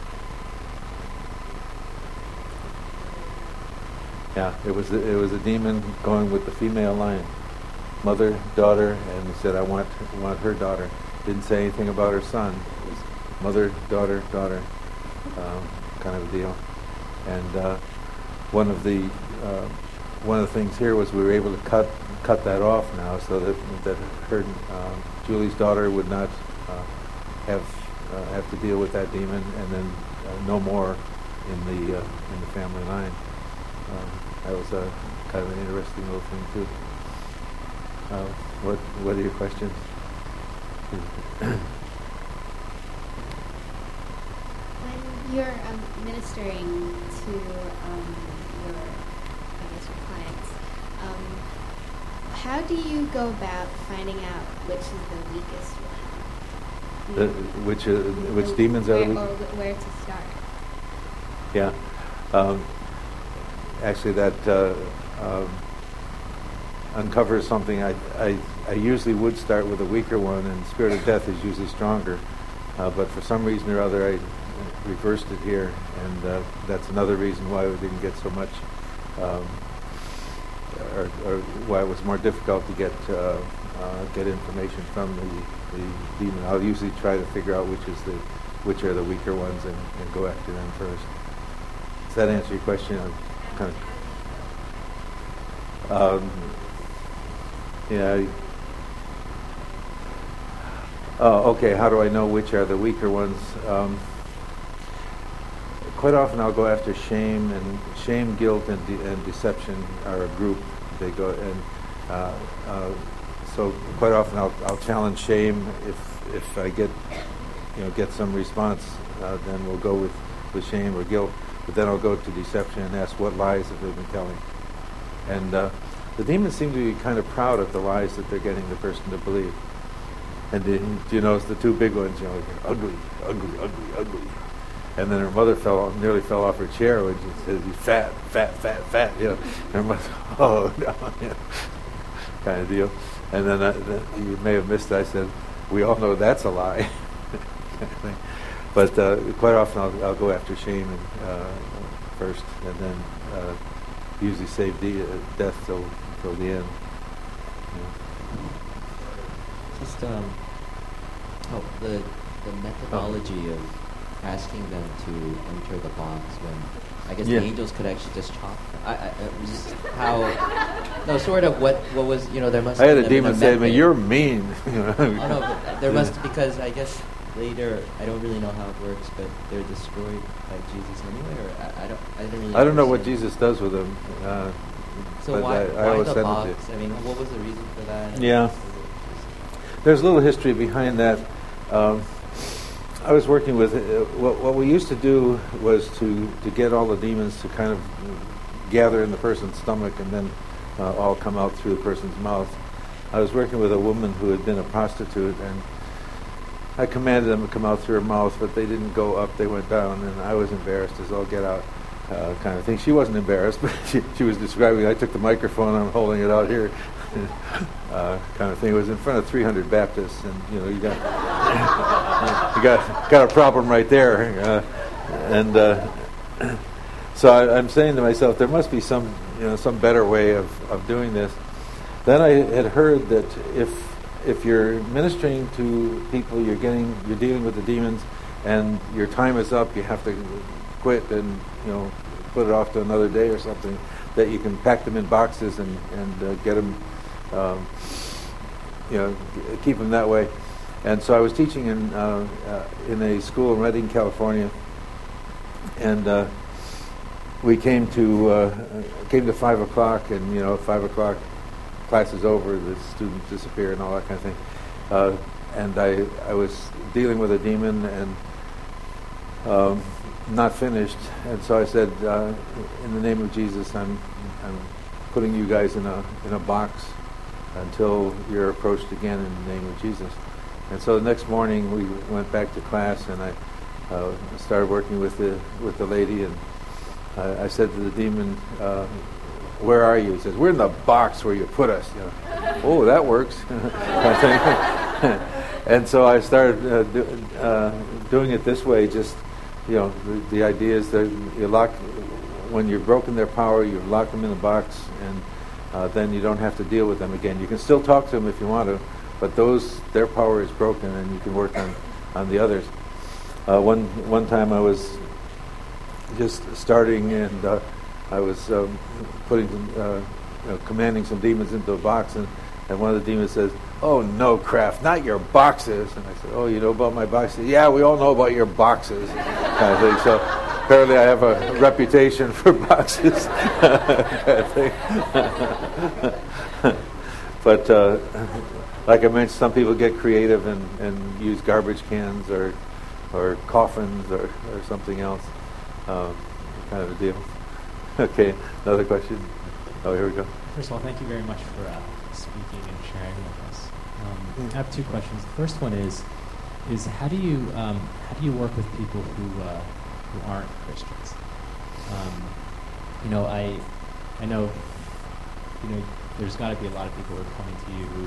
Yeah, it was a demon going with the female line, mother, daughter, and he said, "I want her daughter." Didn't say anything about her son. It was mother, daughter, kind of a deal. And one of the things here was we were able to cut that off now, so that her Julie's daughter would not have to deal with that demon, and then no more in the family line. That was a kind of an interesting little thing too. What are your questions? When you're ministering to your clients, how do you go about finding out which is the weakest one? Which demons are the weakest? Or where to start? Yeah. Actually, that uncovers something. I usually would start with a weaker one, and Spirit of Death is usually stronger. But for some reason or other, I reversed it here, and that's another reason why we didn't get so much, or why it was more difficult to get information from the demon. I'll usually try to figure out which are the weaker ones and go after them first. Does that answer your question? Kind of. Yeah. Oh, okay. How do I know which are the weaker ones? Quite often, I'll go after shame, and shame, guilt, and deception are a group. They go, and so quite often I'll challenge shame. If I get some response, then we'll go with shame or guilt. But then I'll go to deception and ask, what lies have they been telling? And the demons seem to be kind of proud of the lies that they're getting the person to believe. And do you notice the 2 big ones? Ugly, ugly, ugly, ugly. And then her mother nearly fell off her chair when she says, "You fat, fat, fat, fat." And her mother, oh no. kind of deal. And then you may have missed it. I said, we all know that's a lie. Kind of thing. But quite often I'll go after shame first, and then usually save death till the end. Just the methodology of asking them to enter the box when I guess the angels could actually just chop. Just how sort of what was there must. I had a demon say to me, "You're mean." Oh no, but there must because I guess later I don't really know how it works, but they're destroyed by Jesus anyway, or I don't know what Jesus does with them. So why the box? I mean, what was the reason for that? Yeah. There's a little history behind that. I was working with what we used to do was to get all the demons to kind of gather in the person's stomach and then all come out through the person's mouth. I was working with a woman who had been a prostitute, and I commanded them to come out through her mouth, but they didn't go up, they went down, and I was embarrassed as all get out kind of thing. She wasn't embarrassed, but she was describing, I took the microphone, I'm holding it out here, kind of thing. It was in front of 300 Baptists, and you got a problem right there. So I'm saying to myself, there must be some better way of doing this. Then I had heard that if you're ministering to people, you're dealing with the demons, and your time is up, you have to quit and put it off to another day or something, that you can pack them in boxes and get them, keep them that way. And so I was teaching in a school in Redding, California, and we came to 5 o'clock, and 5 o'clock class is over, the students disappear and all that kind of thing. And I was dealing with a demon and not finished, and so I said, in the name of Jesus, I'm putting you guys in a box until you're approached again in the name of Jesus. And so the next morning we went back to class, and I started working with the lady, and I said to the demon, where are you? He says, we're in the box where you put us. Oh, that works. And so I started doing it this way. Just the idea is that when you've broken their power, you lock them in a box, and then you don't have to deal with them again. You can still talk to them if you want to, but their power is broken, and you can work on the others. One time I was just starting, and I was commanding some demons into a box, and one of the demons says, "Oh no, Kraft, not your boxes." And I said, "Oh, you know about my boxes?" "Yeah, we all know about your boxes," kind of thing. So apparently I have a reputation for boxes. Kind of thing. But like I mentioned, some people get creative and use garbage cans or coffins or something else, kind of a deal. Okay, another question. Oh, here we go. First of all, thank you very much for speaking and sharing with us. I have two questions. The first one is how do you work with people who aren't Christians? I know there's got to be a lot of people who are coming to you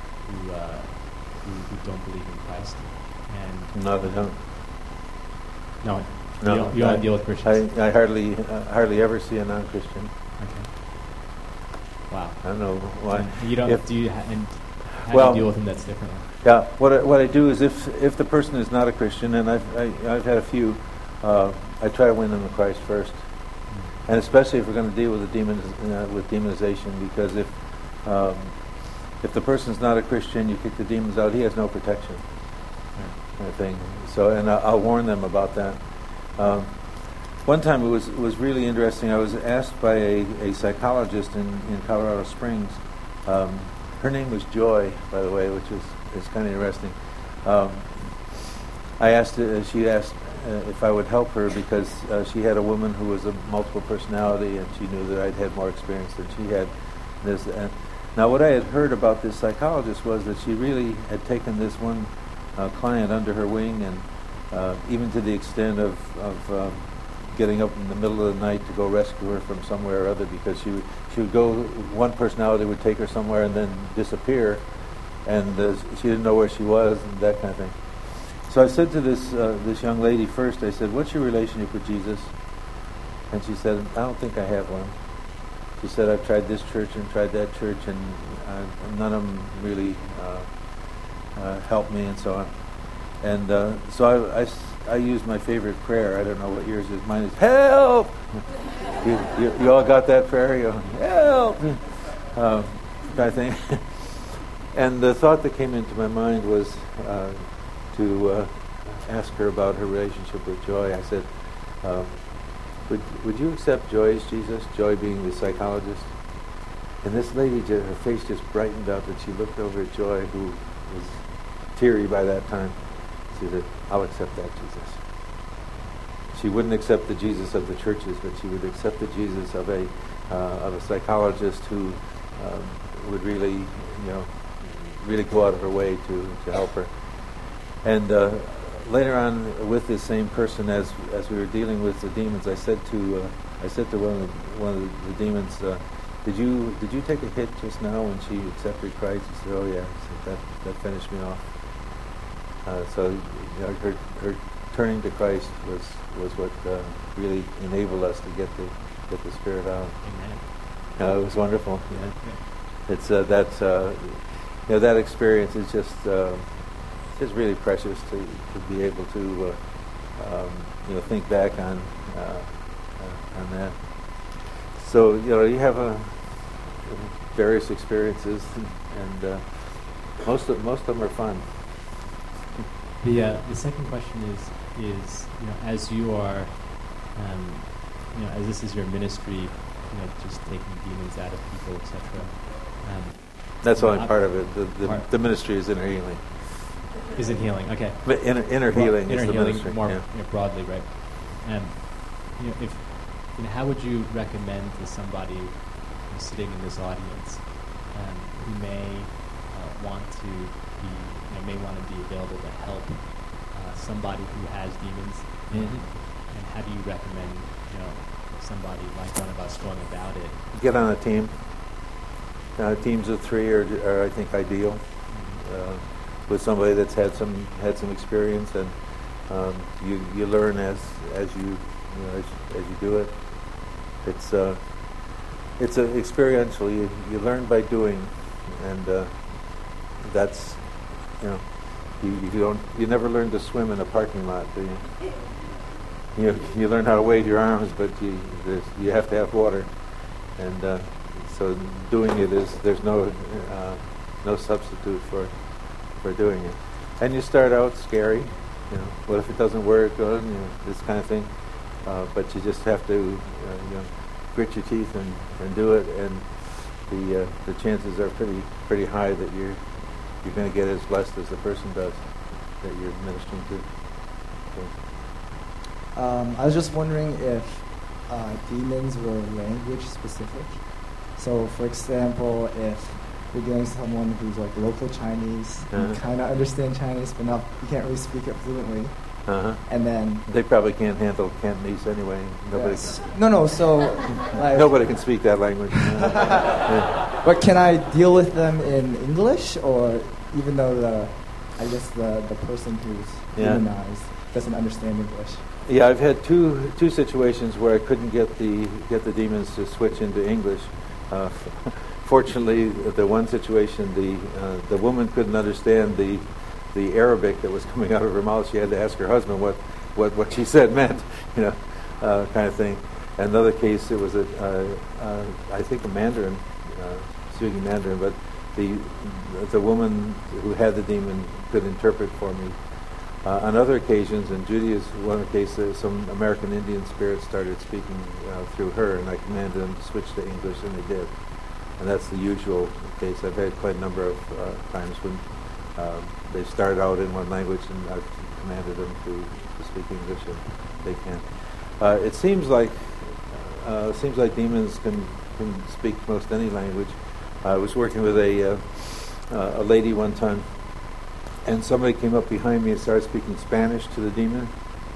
who don't believe in Christ. And no, they don't. No. No, you don't deal with Christians. I hardly ever see a non-Christian. Okay. Wow. I don't know why. You don't. How do you deal with them? That's different. Yeah. What I do is if the person is not a Christian, and I've had a few, I try to win them to Christ first, and especially if we're going to deal with the demons with demonization, because if the person's not a Christian, you kick the demons out, he has no protection. Kind of thing. So, and I'll warn them about that. One time it was really interesting. I was asked by a psychologist in Colorado Springs. Her name was Joy, by the way, which is kind of interesting. She asked if I would help her because she had a woman who was a multiple personality, and she knew that I'd had more experience than she had. Now, what I had heard about this psychologist was that she really had taken this one client under her wing, and even to the extent of getting up in the middle of the night to go rescue her from somewhere or other, because she would go, one personality would take her somewhere and then disappear, and she didn't know where she was and that kind of thing. So I said to this young lady first, I said, "What's your relationship with Jesus?" And she said, "I don't think I have one." She said, "I've tried this church and tried that church, and none of them really helped me," and so on. And so I used my favorite prayer. I don't know what yours is. Mine is, "Help!" You all got that prayer? You go, "Help!" Kind of thing. And the thought that came into my mind was to ask her about her relationship with Joy. I said, would you accept Joy as Jesus? Joy being the psychologist. And this lady, her face just brightened up, and she looked over at Joy, who was teary by that time. She said, "I'll accept that Jesus." She wouldn't accept the Jesus of the churches, but she would accept the Jesus of a psychologist who would really, really go out of her way to help her. And later on, with this same person, as we were dealing with the demons, I said to one of the demons, "Did you take a hit just now when she accepted Christ?" He said, "Oh yeah." He said, that finished me off. So her turning to Christ was what really enabled us to get the spirit out. Amen. It was wonderful. Yeah. It's that experience is just really precious to be able to think back on that. So you have various experiences, and most of them are fun. The second question is as you are as this is your ministry, just taking demons out of people, etc. That's only part of it. The ministry is inner healing. Is it healing? Okay. But inner healing is the ministry. More broadly, right? How would you recommend to somebody sitting in this audience who may want to be available to help somebody who has demons, and how do you recommend somebody like one of us going about it? Get on a team. Teams of 3 are I think ideal. With somebody that's had some experience, and you learn as you do it. It's experiential. You learn by doing, and that's you never learn to swim in a parking lot, do you? You learn how to wave your arms, but you have to have water, and so doing it there's no substitute for doing it. And you start out scary, what if it doesn't work, this kind of thing. But you just have to, grit your teeth and do it, and the chances are pretty high that you're going to get as blessed as the person does that you're ministering to. So. I was just wondering if demons were language specific. So, for example, if you're dealing with someone who's like local Chinese, you kind of understand Chinese, but you can't really speak it fluently. And then they probably can't handle Cantonese anyway. Nobody. Yes. No. So like, nobody can speak that language. But can I deal with them in English, or even though the person who's demonized doesn't understand English? Yeah, I've had two situations where I couldn't get the demons to switch into English. Fortunately, the one situation, the woman couldn't understand the Arabic that was coming out of her mouth. She had to ask her husband what she said meant, kind of thing. Another case, it was I think a Mandarin, speaking Mandarin, but the woman who had the demon could interpret for me. On other occasions, in Judaism, one case, some American Indian spirits started speaking through her, and I commanded them to switch to English, and they did. And that's the usual case. I've had quite a number of times when they start out in one language, and I've commanded them to speak English, and they can. It seems like demons can speak most any language. I was working with a lady one time, and somebody came up behind me and started speaking Spanish to the demon,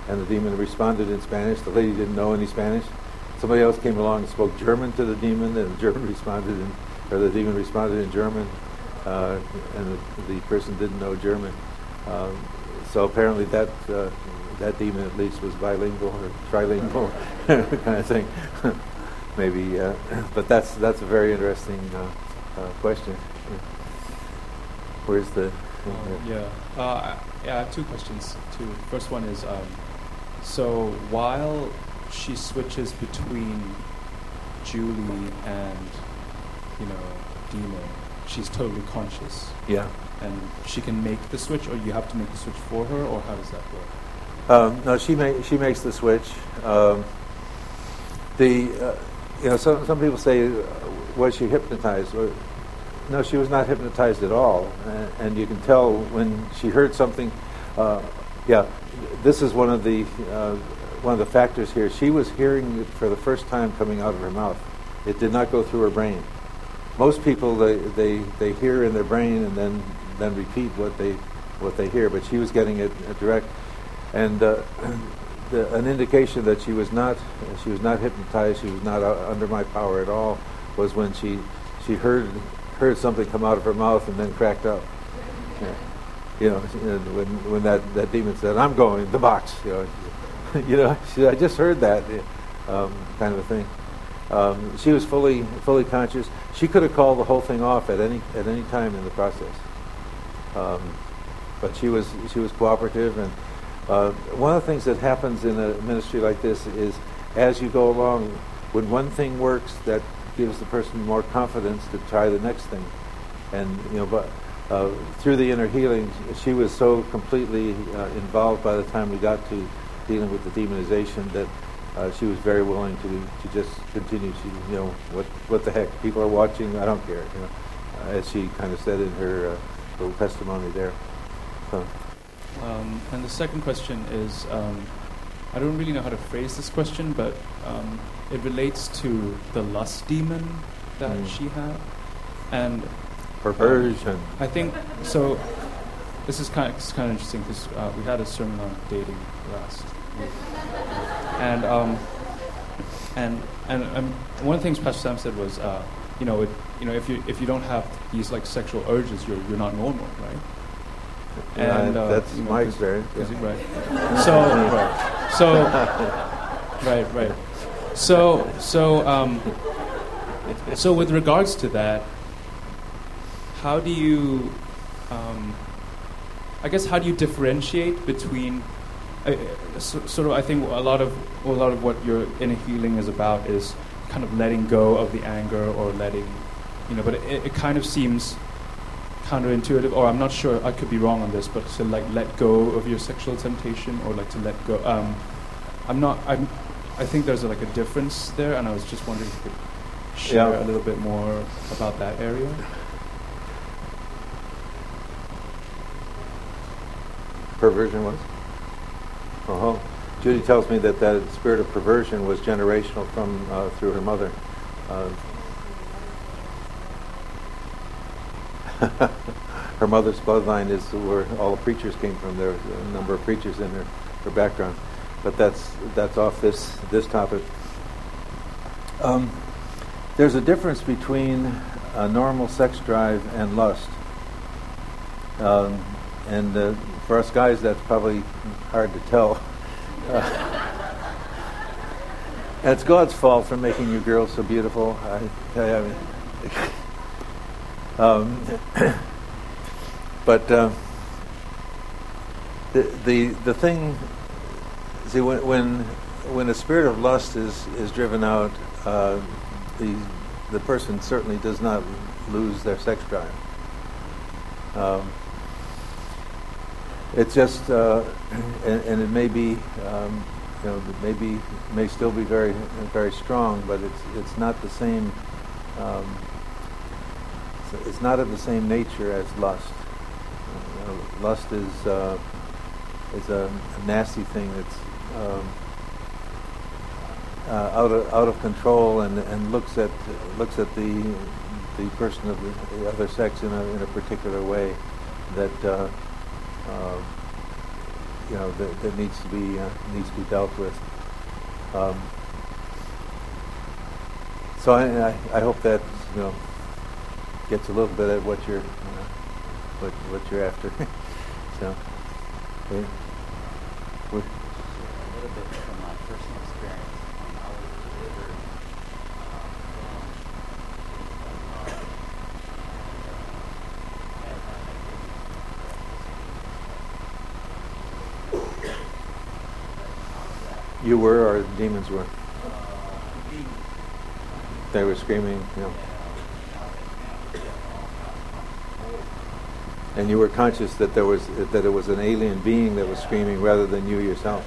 and the demon responded in Spanish. The lady didn't know any Spanish. Somebody else came along and spoke German to the demon, and the demon responded in German, and the person didn't know German. So apparently that demon at least was bilingual or trilingual kind of thing. Maybe, but that's a very interesting question. Where's the? I have two questions too. First one is, so while she switches between Julie and demon, she's totally conscious. Yeah. And she can make the switch, or you have to make the switch for her, or how does that work? No, she makes the switch. Some people say, was she hypnotized? No, she was not hypnotized at all, and you can tell when she heard something. This is one of the factors here. She was hearing it for the first time coming out of her mouth. It did not go through her brain. Most people they hear in their brain and then repeat what they hear, but she was getting it direct, and an indication that she was not hypnotized. She was not under my power at all. Was when she heard something come out of her mouth and then cracked up. When that demon said, "I'm going the box," I just heard that, kind of a thing. She was fully conscious. She could have called the whole thing off at any time in the process, but she was cooperative. And one of the things that happens in a ministry like this is, as you go along, when one thing works, that gives the person more confidence to try the next thing. And through the inner healing, she was so completely involved by the time we got to dealing with the demonization that she was very willing to just continue. She, what the heck? People are watching. I don't care. As she kind of said in her little testimony there. So. And the second question is, I don't really know how to phrase this question, but it relates to the lust demon that she had, and perversion. I think so. This is kind of interesting because we had a sermon on dating last week, and one of the things Pastor Sam said was, if you don't have these like sexual urges, you're not normal, right? And that's my experience. Yeah. Right. So with regards to that, how do you, how do you differentiate between, sort of? I think a lot of what your inner healing is about is kind of letting go of the anger or letting, but it kind of seems counterintuitive, or I'm not sure, I could be wrong on this, but to let go of your sexual temptation, or to let go. I think there's a difference there, and I was just wondering if you could share a little bit more about that area. Perversion was? Uh-huh. Judy tells me that spirit of perversion was generational from through her mother. Her mother's bloodline is where all the preachers came from. There was a number of preachers in her background, but that's off this topic. There's a difference between a normal sex drive and lust, and for us guys, that's probably hard to tell. And it's God's fault for making you girls so beautiful. But the thing, see, when a spirit of lust is driven out, the person certainly does not lose their sex drive. It's just, and it may be, may still be very, very strong, but it's not the same. It's not of the same nature as lust. Lust is a nasty thing that's out of control and looks at the person of the other sex in a particular way that that needs to be dealt with. So I hope that gets a little bit at what you're what you're after. So. Okay. A little bit from my personal experience, I was delivered from You were, or demons were? They were screaming, And you were conscious that it was an alien being that was screaming rather than you yourself.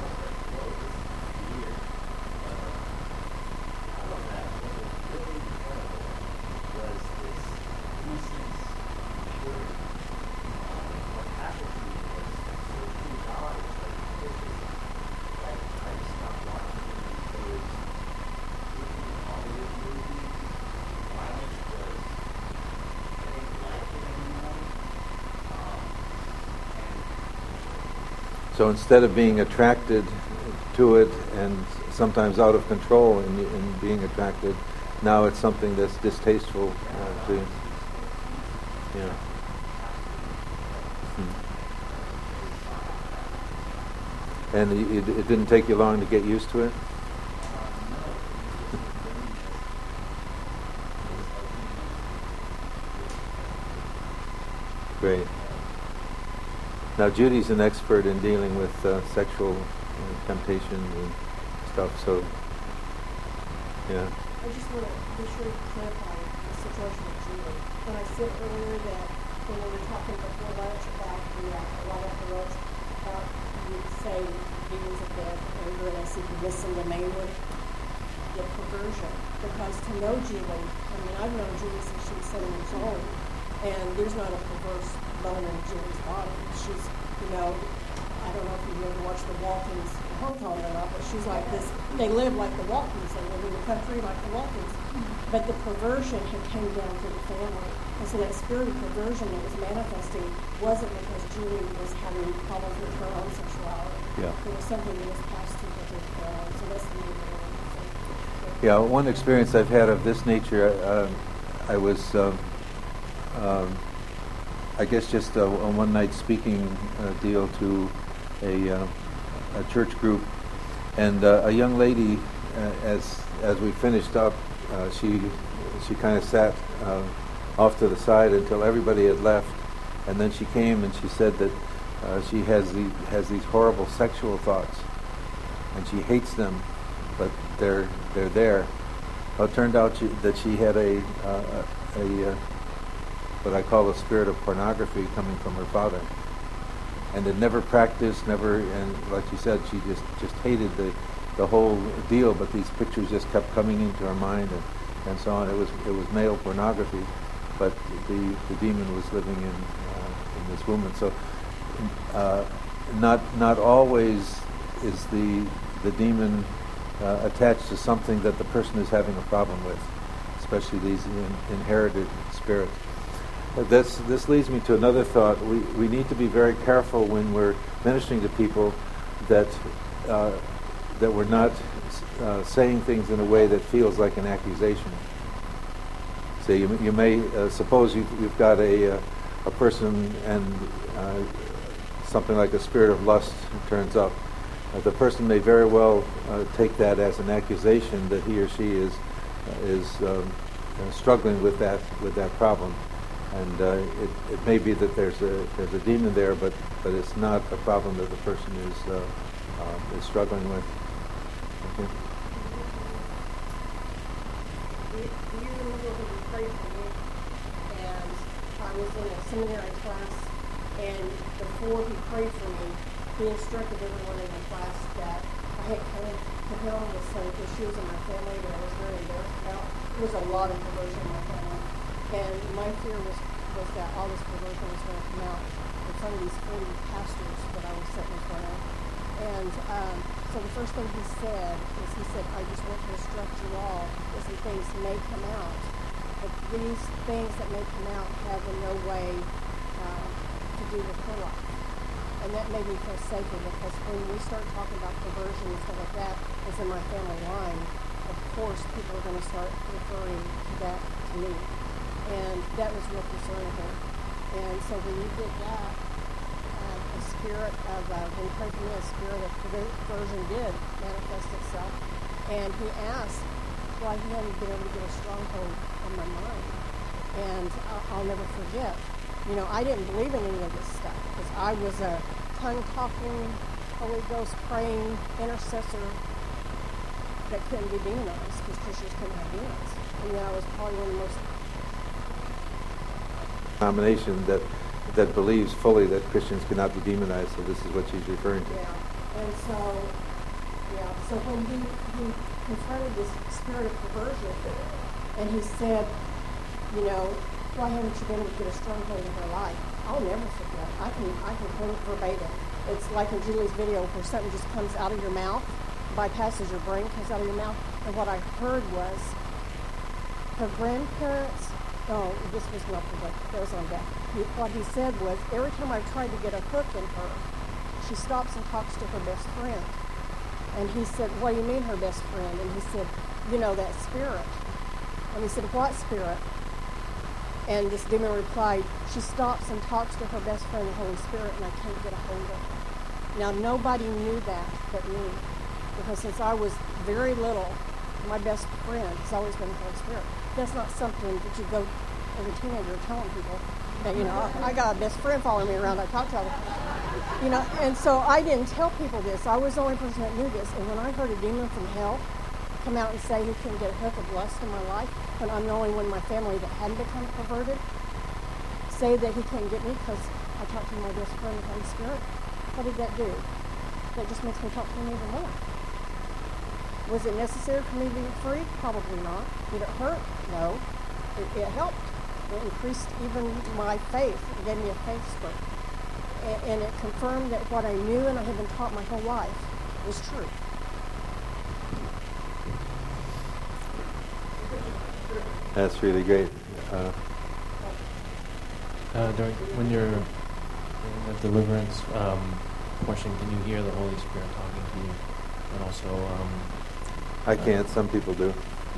So instead of being attracted to it and sometimes out of control in being attracted, now it's something that's distasteful to you. Yeah. And it didn't take you long to get used to it? Great. Now Judy's an expert in dealing with sexual temptation and stuff, so yeah. I just want to be sure to clarify the situation with Julie. When I said earlier that when we were talking before lunch about right after lunch, about you say demons of death, anger, and I said you missing the main one, the perversion. Because to know Julie, I mean, I've known Julie since she was 7 years old, and there's not a perverse bone in Julie's body. She's, I don't know if you've ever watched the Waltons in Hong Kong or not, but she's like this. They live like the Waltons. They live in the country like the Waltons. But the perversion had came down to the family. And so that spirit of perversion that was manifesting wasn't because Julie was having problems with her own sexuality. Yeah. It was something that was passed to her. So that's the Yeah, one experience I've had of this nature, I was, I guess, just a one-night speaking deal to a church group, and a young lady, as we finished up, she kind of sat off to the side until everybody had left, and then she came and she said that she has these horrible sexual thoughts, and she hates them, but they're there. Well, it turned out that she had a what I call a spirit of pornography coming from her father, and had never practiced, and like you said, she just hated the whole deal. But these pictures just kept coming into her mind, and so on. It was male pornography, but the demon was living in this woman. So not always is the demon attached to something that the person is having a problem with, especially these inherited spirits. This leads me to another thought. We need to be very careful when we're ministering to people that we're not saying things in a way that feels like an accusation. So you may suppose you've got a person and something like a spirit of lust turns up. The person may very well take that as an accusation that he or she is struggling with that problem. And it may be that there's a demon there, but it's not a problem that the person is struggling with. Okay. Do you remember when you prayed for me? And I was in a seminary class, and before he prayed for me, he instructed everyone in the class that I had come to him with some issues in my family that I was very embarrassed about. There was a lot of perversion in my family. And my fear was that all this perversion was going to come out in front of these 40 pastors that I was sitting in front of. And so the first thing he said is, I just want to instruct you all that some things may come out. But these things that may come out have in no way to do with her life. And that made me feel safer because when we start talking about perversion and stuff like that, it's in my family line, of course people are going to start referring to that to me. And that was real concerning her. And so when you did that, a spirit of, when you prayed for me, a spirit of perversion did manifest itself. And he asked why he hadn't been able to get a stronghold on my mind. And I'll never forget. You know, I didn't believe in any of this stuff because I was a tongue-talking, Holy Ghost praying intercessor that couldn't be demonized because Christians couldn't have demons. I mean, I was probably one of the most denomination that believes fully that Christians cannot be demonized. So this is what she's referring to. Yeah, and so when he confronted this spirit of perversion, and he said, you know, why haven't you been able to get a stronghold in her life? I'll never forget. I can quote it verbatim. It's like in Julie's video where something just comes out of your mouth, bypasses your brain, comes out of your mouth. And what I heard was her grandparents. Oh, this was not the that was on deck. What he said was every time I tried to get a hook in her, she stops and talks to her best friend. And he said, what do you mean her best friend? And he said, you know, that spirit. And he said, what spirit? And this demon replied, she stops and talks to her best friend, the Holy Spirit, and I can't get a hold of her. Now, nobody knew that but me. Because since I was very little, my best friend has always been the Holy Spirit. That's not something that you go as a teenager telling people that, you know, I got a best friend following me around. I talk to them. You know, and so I didn't tell people this. I was the only person that knew this. And when I heard a demon from hell come out and say he couldn't get a hook of lust in my life, when I'm the only one in my family that hadn't become perverted, say that he couldn't get me because I talked to my best friend, the Holy Spirit, what did that do? That just makes me talk to him even more. Was it necessary for me to be free? Probably not. Did it hurt? No. It helped. It increased even my faith. It gave me a faith spurt. And it confirmed that what I knew and I had been taught my whole life was true. That's really great. When you're in the deliverance portion, can you hear the Holy Spirit talking to you? And also, I can't. Some people do.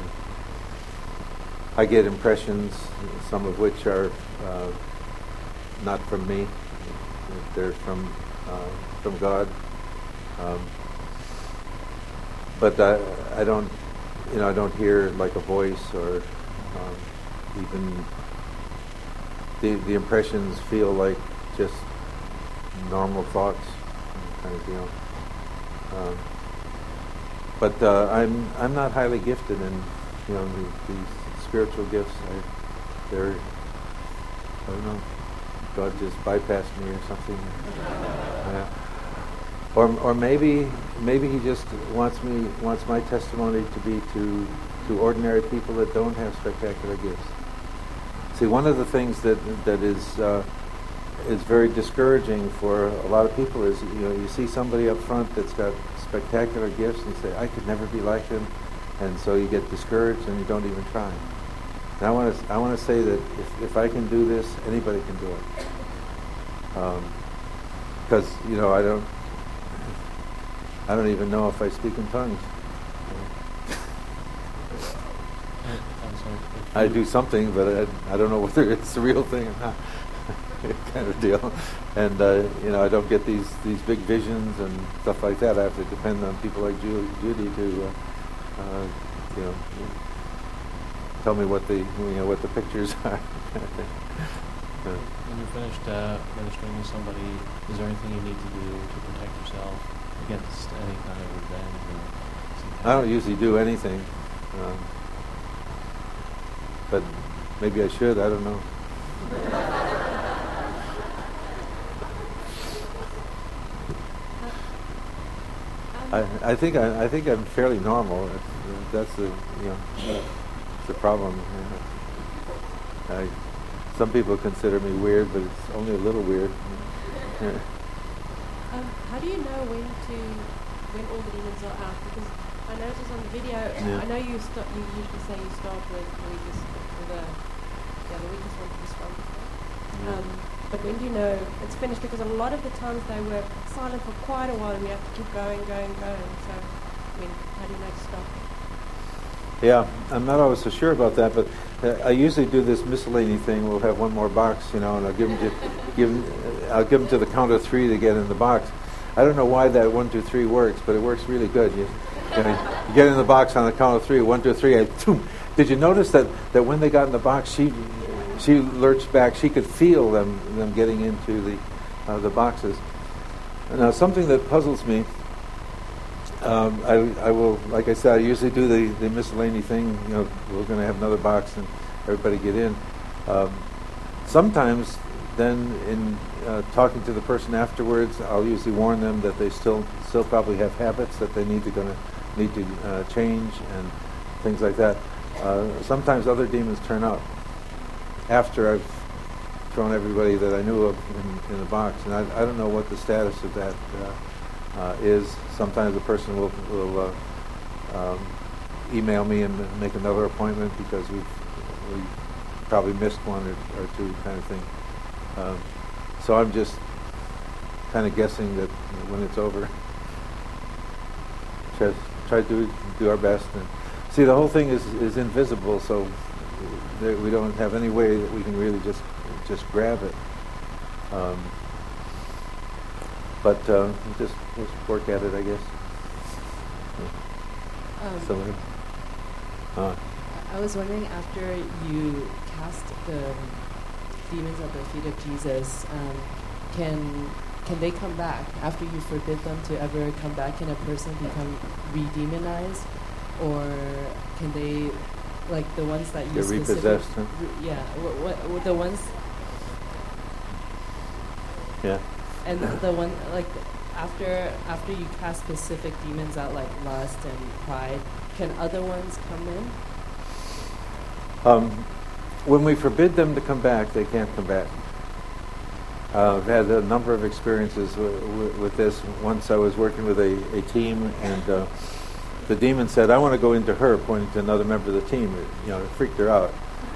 I get impressions, some of which are not from me. They're from God. But I don't, I don't hear like a voice or even the impressions feel like just normal thoughts kind of deal. But I'm not highly gifted in these spiritual gifts. I don't know. God just bypassed me or something. Or maybe He just wants my testimony to be to ordinary people that don't have spectacular gifts. See, one of the things that is very discouraging for a lot of people is you see somebody up front that's got spectacular gifts and you say, I could never be like him, and so you get discouraged and you don't even try. And I want to say that if I can do this, anybody can do it. Because I don't even know if I speak in tongues. I do something, but I don't know whether it's the real thing or not. Kind of deal. And I don't get these big visions and stuff like that. I have to depend on people like Judy to tell me what the pictures are. When you're finished ministering to somebody, is there anything you need to do to protect yourself against any kind of revenge? I don't usually do anything, but maybe I should. I don't know. I think I'm fairly normal. That's the problem. Some people consider me weird, but it's only a little weird. How do you know when all the demons are out? Because I noticed on the video, I know you usually say you start with the weakest one to the strongest one. But when do you know it's finished? Because a lot of the times they were silent for quite a while and we have to keep going. So, I mean, how do you know to stop? Yeah, I'm not always so sure about that, but I usually do this miscellany thing. We'll have one more box, and I'll give them to the count of 3 to get in the box. I don't know why that 1, 2, 3 works, but it works really good. You get in the box on the count of 3. 1, 2, 3. Did you notice that when they got in the box, she lurched back. She could feel them getting into the boxes. Now, something that puzzles me. I will, like I said, I usually do the miscellany thing. We're going to have another box and everybody get in. Sometimes, then in talking to the person afterwards, I'll usually warn them that they still probably have habits that they need to change and things like that. Sometimes other demons turn up after I've thrown everybody that I knew of in the box, and I don't know what the status of that is. Sometimes the person will email me and make another appointment because we probably missed one or two kind of thing. So I'm just kind of guessing that when it's over, try to do our best. And see, the whole thing is invisible, so we don't have any way that we can really just grab it. But just work at it, I guess. I was wondering, after you cast the demons at the feet of Jesus, can they come back? After you forbid them to ever come back, can a person become re-demonized? Or can they, like the ones that you get repossessed? Huh? Yeah, what the ones... Yeah. And the one, like, after you cast specific demons out, like lust and pride, can other ones come in? When we forbid them to come back, they can't come back. I've had a number of experiences with this. Once I was working with a team, and the demon said, "I want to go into her," pointing to another member of the team. It freaked her out.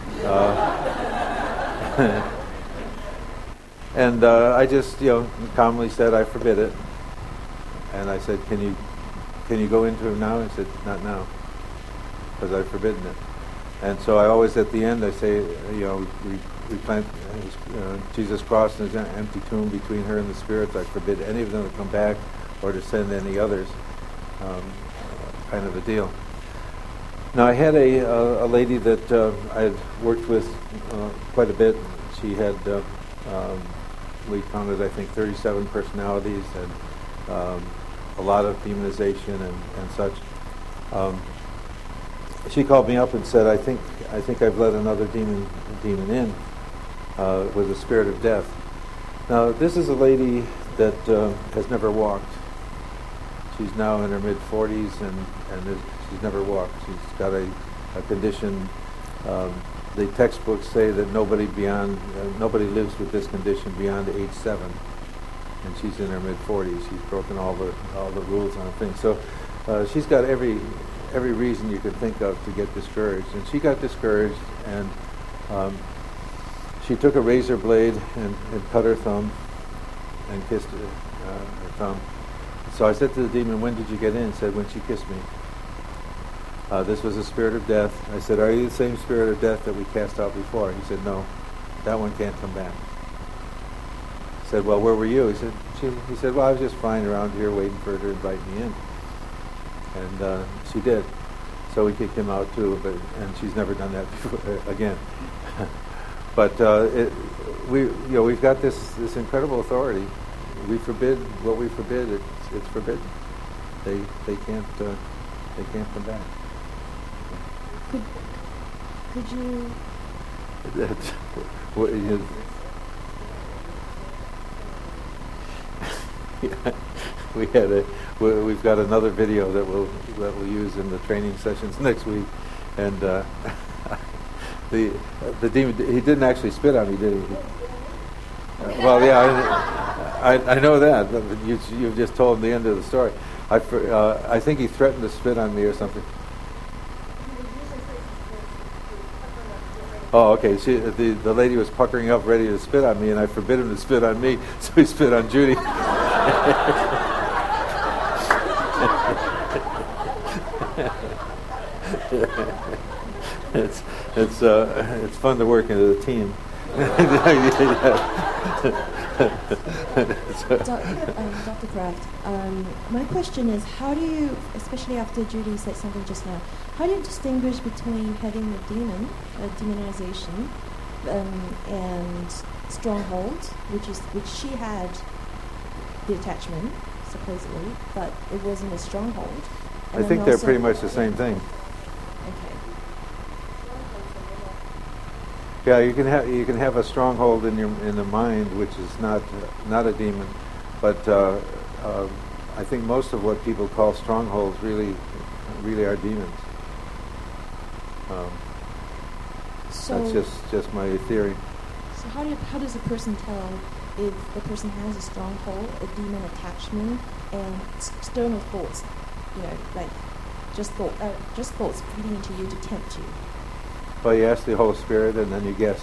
And I just, calmly said, "I forbid it." And I said, "Can you go into him now?" He said, "Not now, because I've forbidden it." And so I always, at the end, I say, we plant Jesus' cross and his empty tomb between her and the spirits. I forbid any of them to come back or to send any others. Kind of a deal. Now, I had a lady that I had worked with quite a bit. She had, we counted, I think, 37 personalities and a lot of demonization and such. She called me up and said, I think I've let another demon in with the spirit of death. Now, this is a lady that has never walked. She's now in her mid-40s and she's never walked. She's got a condition. The textbooks say that nobody lives with this condition beyond age 7, and she's in her mid-40s. She's broken all the rules on things. So she's got every reason you could think of to get discouraged, and she got discouraged, and she took a razor blade and cut her thumb and kissed her thumb. So I said to the demon, "When did you get in?" He said, "When she kissed me." This was a spirit of death. I said, "Are you the same spirit of death that we cast out before?" He said, "No, that one can't come back." I said, "Well, where were you?" He said, "Well, I was just flying around here waiting for her to invite me in." And she did. So we kicked him out too, and she's never done that before, again. But we've got this incredible authority. We forbid what we forbid. It's forbidden. They can't come back. Could you? We've got another video that we'll use in the training sessions next week, and the demon, he didn't actually spit on me, did he? Well, yeah, I know that. But you've just told him the end of the story. I think he threatened to spit on me or something. Oh, okay. The lady was puckering up, ready to spit on me, and I forbid him to spit on me, so he spit on Judy. It's fun to work into the team. Dr. Kraft, my question is, how do you, especially after Judy said something just now, how do you distinguish between having a demon, a demonization, and stronghold, which she had the attachment, supposedly, but it wasn't a stronghold? I think they're pretty much the same thing. Okay. Yeah, you can have a stronghold in the mind, which is not a demon, but I think most of what people call strongholds really are demons. That's just my theory. So how does a person tell if the person has a stronghold, a demon attachment, and external thoughts, like just thoughts feeding into you to tempt you? Well, you ask the Holy Spirit, and then you guess.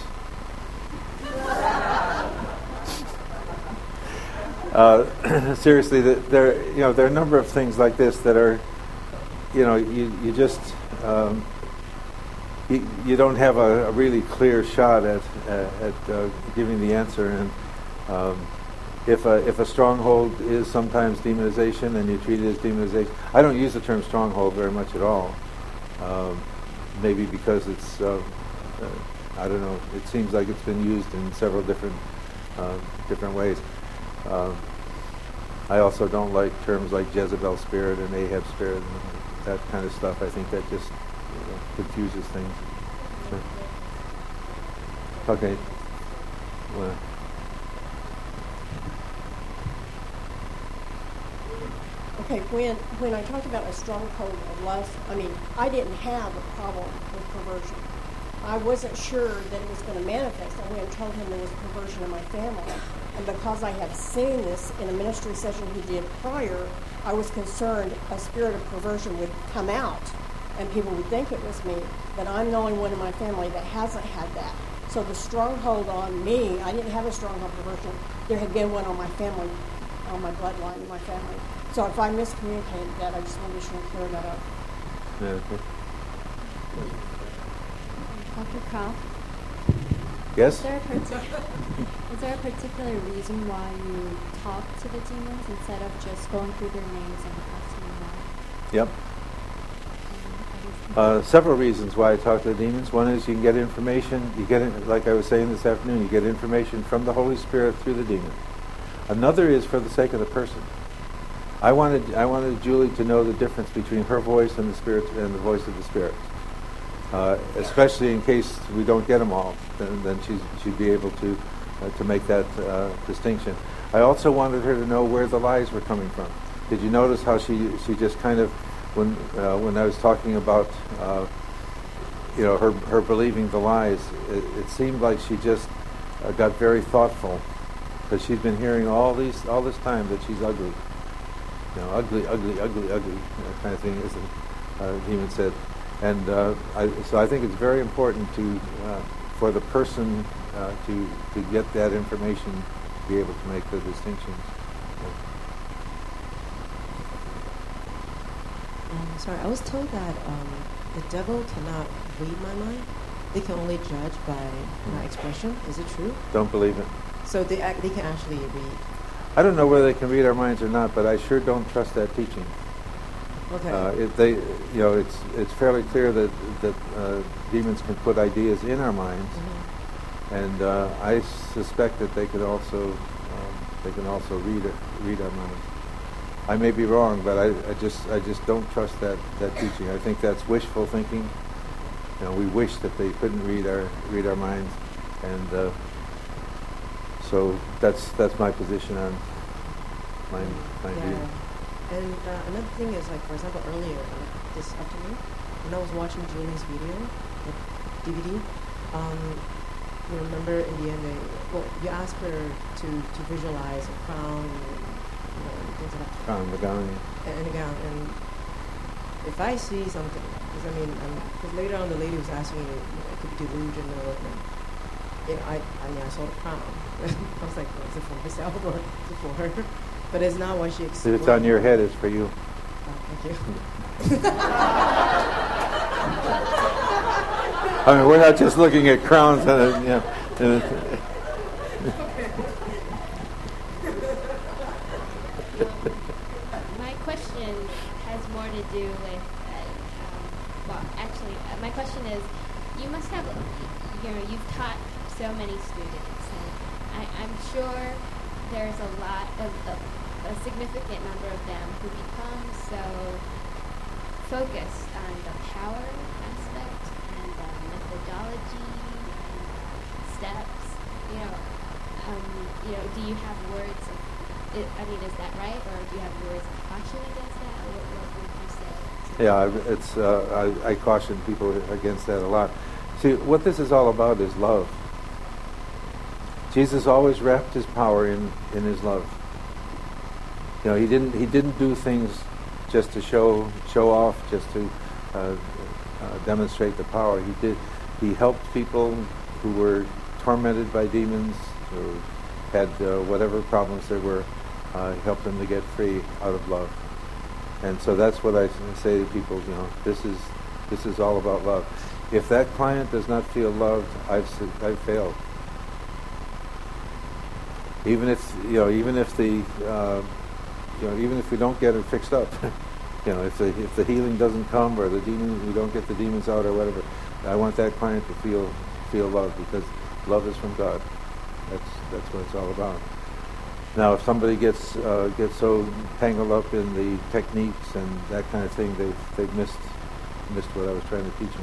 Seriously, there are a number of things like this that are, you just you don't have a really clear shot at giving the answer. And if a stronghold is sometimes demonization, and you treat it as demonization, I don't use the term stronghold very much at all. Maybe because it's, I don't know, it seems like it's been used in several different ways. I also don't like terms like Jezebel spirit and Ahab spirit and that kind of stuff. I think that just confuses things. Okay. Well, Okay, when I talked about a stronghold of lust, I didn't have a problem with perversion. I wasn't sure that it was going to manifest. I went and told him there was perversion in my family. And because I had seen this in a ministry session he did prior, I was concerned a spirit of perversion would come out and people would think it was me. But I'm the only one in my family that hasn't had that. So the stronghold on me, I didn't have a stronghold perversion. There had been one on my family, on my bloodline in my family. So if I miscommunicated that, I just want to be sure and clear that up. yeah, okay. Dr. Kraft, Yes? is there a particular reason why you talk to the demons instead of just going through their names and casting them out? Yep. Several reasons why I talk to the demons. One is you can get information. Like I was saying this afternoon, you get information from the Holy Spirit through the demon. Another is for the sake of the person. I wanted Julie to know the difference between her voice and the Spirit and the voice of the Spirit. Especially in case we don't get them all, then she'd be able to make that distinction. I also wanted her to know where the lies were coming from. Did you notice how she just kind of, when I was talking about her believing the lies, it seemed like she just got very thoughtful, because she's been hearing all this time that she's ugly. Ugly, kind of thing, as the demon said. And so I think it's very important for the person to get that information, to be able to make the distinctions. Sorry, I was told that the devil cannot read my mind. They can only judge by my expression. Is it true? Don't believe it. So they can actually read. I don't know whether they can read our minds or not, but I sure don't trust that teaching. Okay. It's fairly clear that demons can put ideas in our minds, Mm-hmm. and I suspect that they can also read our minds. I may be wrong, but I just don't trust that teaching. I think that's wishful thinking. We wish that they couldn't read our minds, and so that's my position on my view. And another thing is, like, for example, earlier this afternoon, when I was watching Julie's video, the DVD, you remember in the end, you asked her to visualize a crown, and things like that. Crown, the gown. And a gown, and if I see something, because I mean, because later on the lady was asking me, it could be delusional, and I mean, I saw the crown. I was like, well, is it for myself or is it for her? But it's not what she explained. If it's on your head, it's for you. Thank you. I mean, we're not just looking at crowns and My question has more to do with, my question is, you must have, you've taught so many students, and I'm sure there's a significant number of them who become so focused on the power aspect and methodology and steps. Do you have words of, is that right, or do you have words of caution against that? What would you say? Yeah, I caution people against that a lot. See, what this is all about is love. Jesus always wrapped his power in his love. He didn't do things just to show off, just to demonstrate the power. He helped people who were tormented by demons, or had whatever problems there were. Helped them to get free out of love. And so that's what I say to people. This is all about love. If that client does not feel loved, I've failed. Even if we don't get it fixed up, if the healing doesn't come, or we don't get the demons out or whatever, I want that client to feel loved, because love is from God. That's what it's all about. Now, if somebody gets so tangled up in the techniques and that kind of thing, they've missed what I was trying to teach them.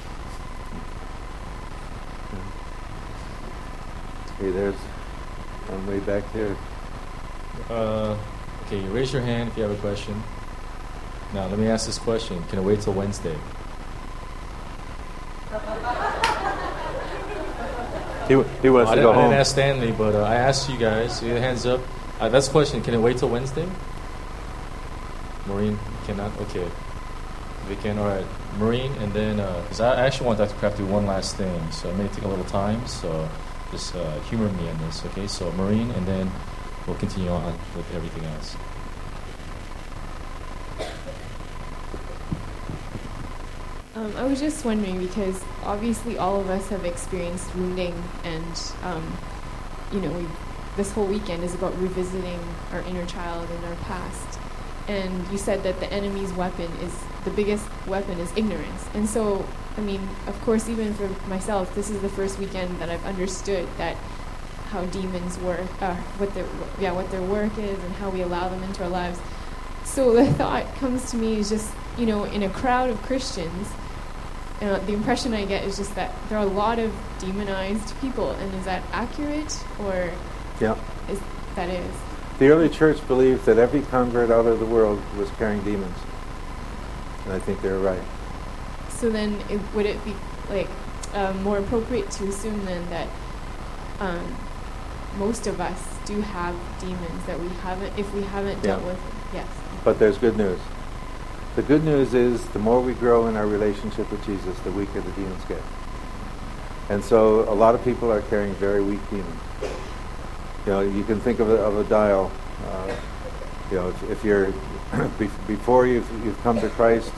Okay, there's one way back there. Okay, raise your hand if you have a question. Now, let me ask this question. Can I wait till Wednesday? He wants to go home. I didn't ask Stanley, but I asked you guys. Your hands up. That's the question. Can I wait till Wednesday? Maureen, you cannot? Okay. They can. All right. Maureen, and then, because I actually want Dr. Kraft to do one last thing, so it may take a little time, so just humor me on this, okay? So Maureen, and then we'll continue on with everything else. I was just wondering, because obviously all of us have experienced wounding, and this whole weekend is about revisiting our inner child and our past. And you said that the enemy's the biggest weapon is ignorance. And so, of course, even for myself, this is the first weekend that I've understood that how demons work, what their work is, and how we allow them into our lives. So the thought comes to me is just, in a crowd of Christians, the impression I get is just that there are a lot of demonized people. And is that accurate, or yeah, that is? The early church believed that every convert out of the world was carrying demons. And I think they're right. So then would it be more appropriate to assume then that most of us do have demons that we haven't dealt with? Yes. But there's good news. The good news is the more we grow in our relationship with Jesus, the weaker the demons get. And so a lot of people are carrying very weak demons. You can think of a dial. If you're before you've come to Christ,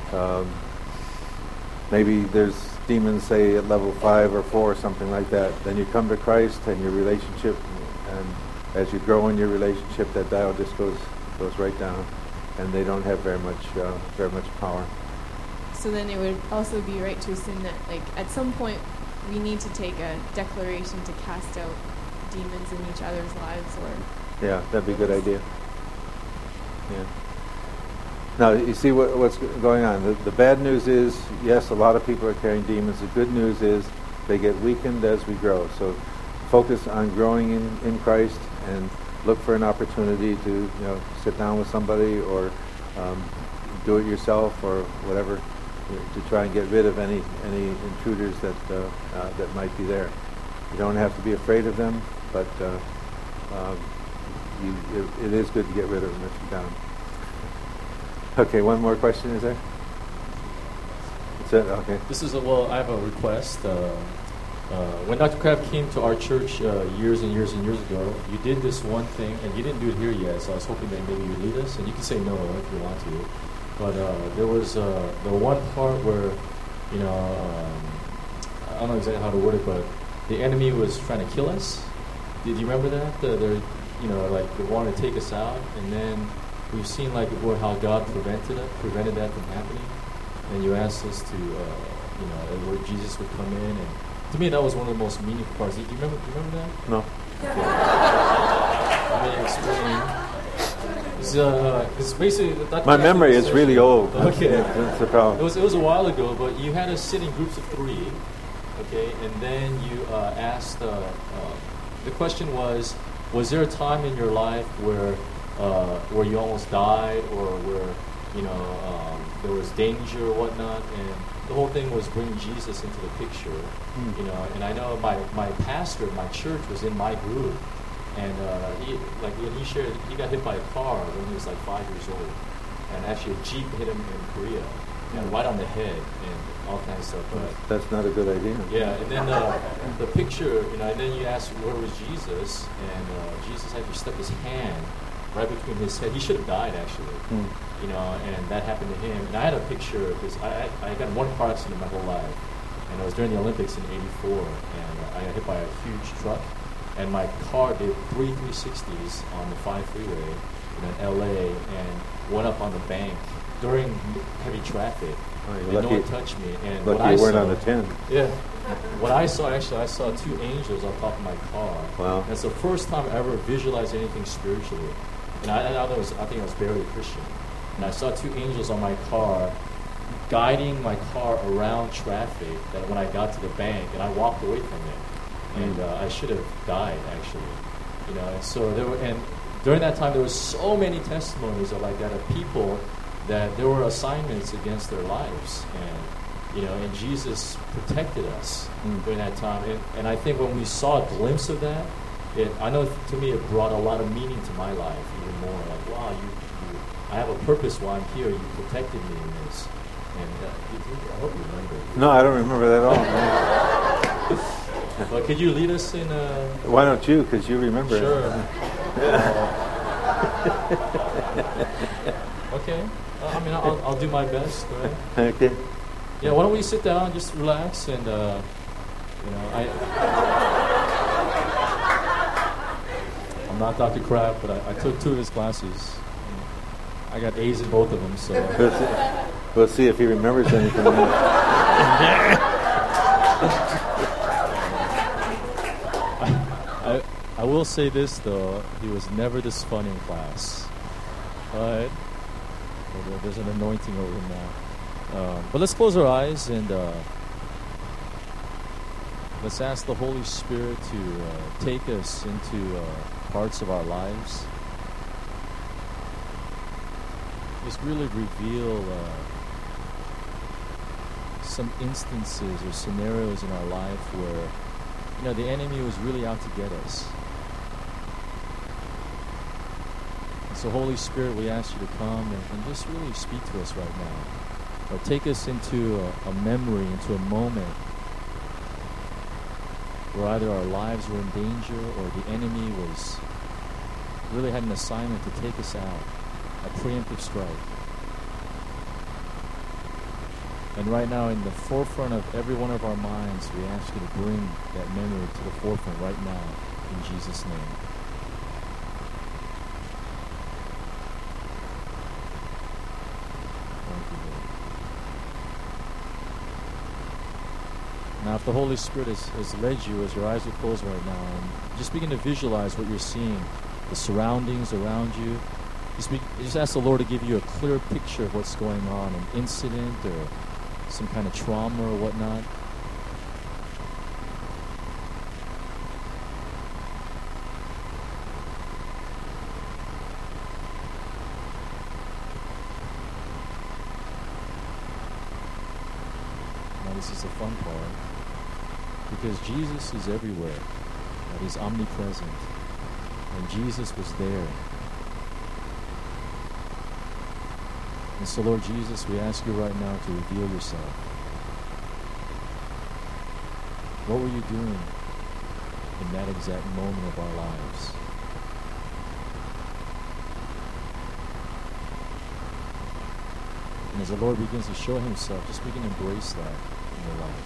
maybe there's demons, say at level 5 or 4 or something like that. Then you come to Christ and your relationship, and as you grow in your relationship, that dial just goes right down, and they don't have very much power. So then it would also be right to assume that, at some point, we need to take a declaration to cast out demons in each other's lives, or yeah, that'd be a good idea. Yeah. Now you see what's going on. The bad news is, yes, a lot of people are carrying demons. The good news is they get weakened as we grow. So focus on growing in Christ, and look for an opportunity to sit down with somebody, or do it yourself, or whatever, to try and get rid of any intruders that might be there. You don't have to be afraid of them, but it is good to get rid of them if you can. Okay, one more question, is there? That's it. Okay. This is I have a request. When Dr. Kraft came to our church years and years and years ago, you did this one thing, and you didn't do it here yet. So I was hoping that maybe you lead us, and you can say no if you want to. But there was the one part where, I don't know exactly how to word it, but the enemy was trying to kill us. Did you remember that? They wanted to take us out, and then we've seen how God prevented that from happening. And you asked us to, where Jesus would come in, and to me that was one of the most meaningful parts. Do you remember that? No. Okay. Let me explain. It's basically my memory is really old. Okay, that's the problem. It was a while ago, but you had us sit in groups of 3, okay, and then you asked. The question was there a time in your life where you almost died, or where there was danger or whatnot, and the whole thing was bringing Jesus into the picture, And I know my pastor at my church was in my group. And when he shared, he got hit by a car when he was 5 years old, and actually a Jeep hit him in Korea, right on the head, and all kinds of stuff. That's not a good idea. Yeah, and then the picture, and then you asked where was Jesus, and Jesus actually stuck his hand right between his head. He should have died actually, and that happened to him. And I had a picture because I got in one car accident my whole life, and it was during the Olympics in '84, and I got hit by a huge truck. And my car did 3 360s on the 5 freeway in LA and went up on the bank during heavy traffic. And no one touched me. And lucky you weren't on the 10. Yeah. What I saw, I saw 2 angels on top of my car. Wow. That's the first time I ever visualized anything spiritually. And I think I was barely a Christian. And I saw 2 angels on my car guiding my car around traffic that when I got to the bank, and I walked away from it. And I should have died, actually, And so during that time, there were so many testimonies of that of people that there were assignments against their lives, and Jesus protected us during that time. And I think when we saw a glimpse of that, I know to me it brought a lot of meaning to my life even more. Wow, I have a purpose why I'm here. You protected me in this, and I hope you remember. No, I don't remember that at all. But could you lead us in Why don't you? Because you remember Sure. it. Okay. I'll do my best, right? Okay. Yeah, why don't we sit down and just relax and, I'm not Dr. Kraft, but I took 2 of his classes. I got A's in both of them, so. We'll see if he remembers anything. I will say this, though. He was never this fun in class. But there's an anointing over him now. But let's close our eyes and let's ask the Holy Spirit to take us into parts of our lives. Just really reveal some instances or scenarios in our life where the enemy was really out to get us. And so, Holy Spirit, we ask you to come and just really speak to us right now. Or take us into a memory, into a moment where either our lives were in danger or the enemy was really had an assignment to take us out, a preemptive strike. And right now, in the forefront of every one of our minds, we ask you to bring that memory to the forefront right now, in Jesus' name. Thank you, Lord. Now, if the Holy Spirit has led you, as your eyes are closed right now, and just begin to visualize what you're seeing, the surroundings around you. Just ask the Lord to give you a clear picture of what's going on, an incident or some kind of trauma or whatnot. Now this is the fun part, because Jesus is everywhere, and He's omnipresent, and Jesus was there. And so, Lord Jesus, we ask you right now to reveal yourself. What were you doing in that exact moment of our lives? And as the Lord begins to show himself, just begin to embrace that in your life.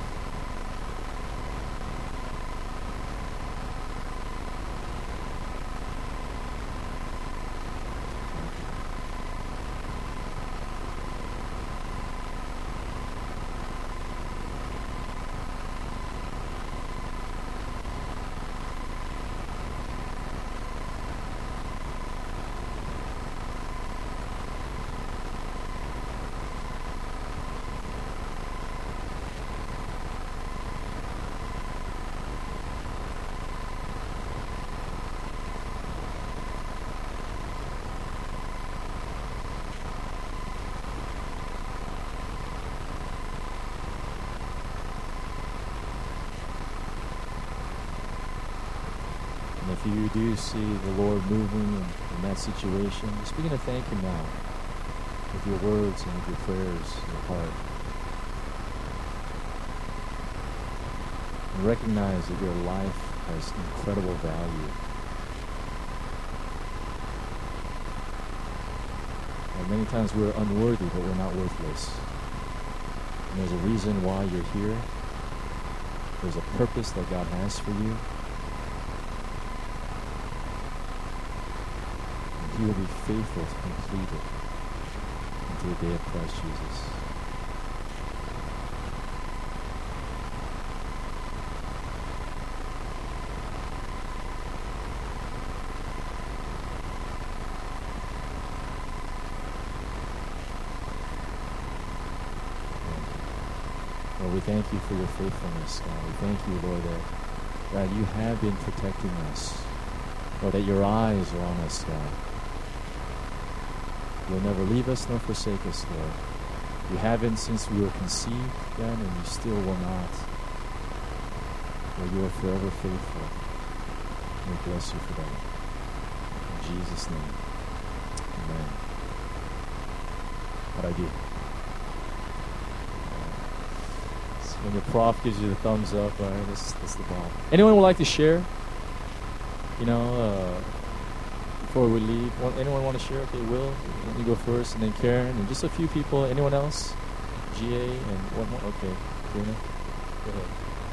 And if you do see the Lord moving in that situation, just begin to thank him now with your words and with your prayers in your heart. And recognize that your life has incredible value. And many times we're unworthy, but we're not worthless. And there's a reason why you're here. There's a purpose that God has for you. He will be faithful to complete it until the day of Christ Jesus. Lord, we thank you for your faithfulness, God. We thank you, Lord, that you have been protecting us. Lord, that your eyes are on us, God. You'll never leave us nor forsake us, Lord. You haven't since we were conceived, then, and you still will not. Lord, you are forever faithful. We bless you for that. In Jesus' name. Amen. How'd I do? So when your prof gives you the thumbs up, all right, that's the bomb. Anyone would like to share? You know, before we leave, anyone want to share? Okay, Will, you go first, and then Karen, and just a few people. Anyone else? GA and one more. Okay, Karina, go ahead.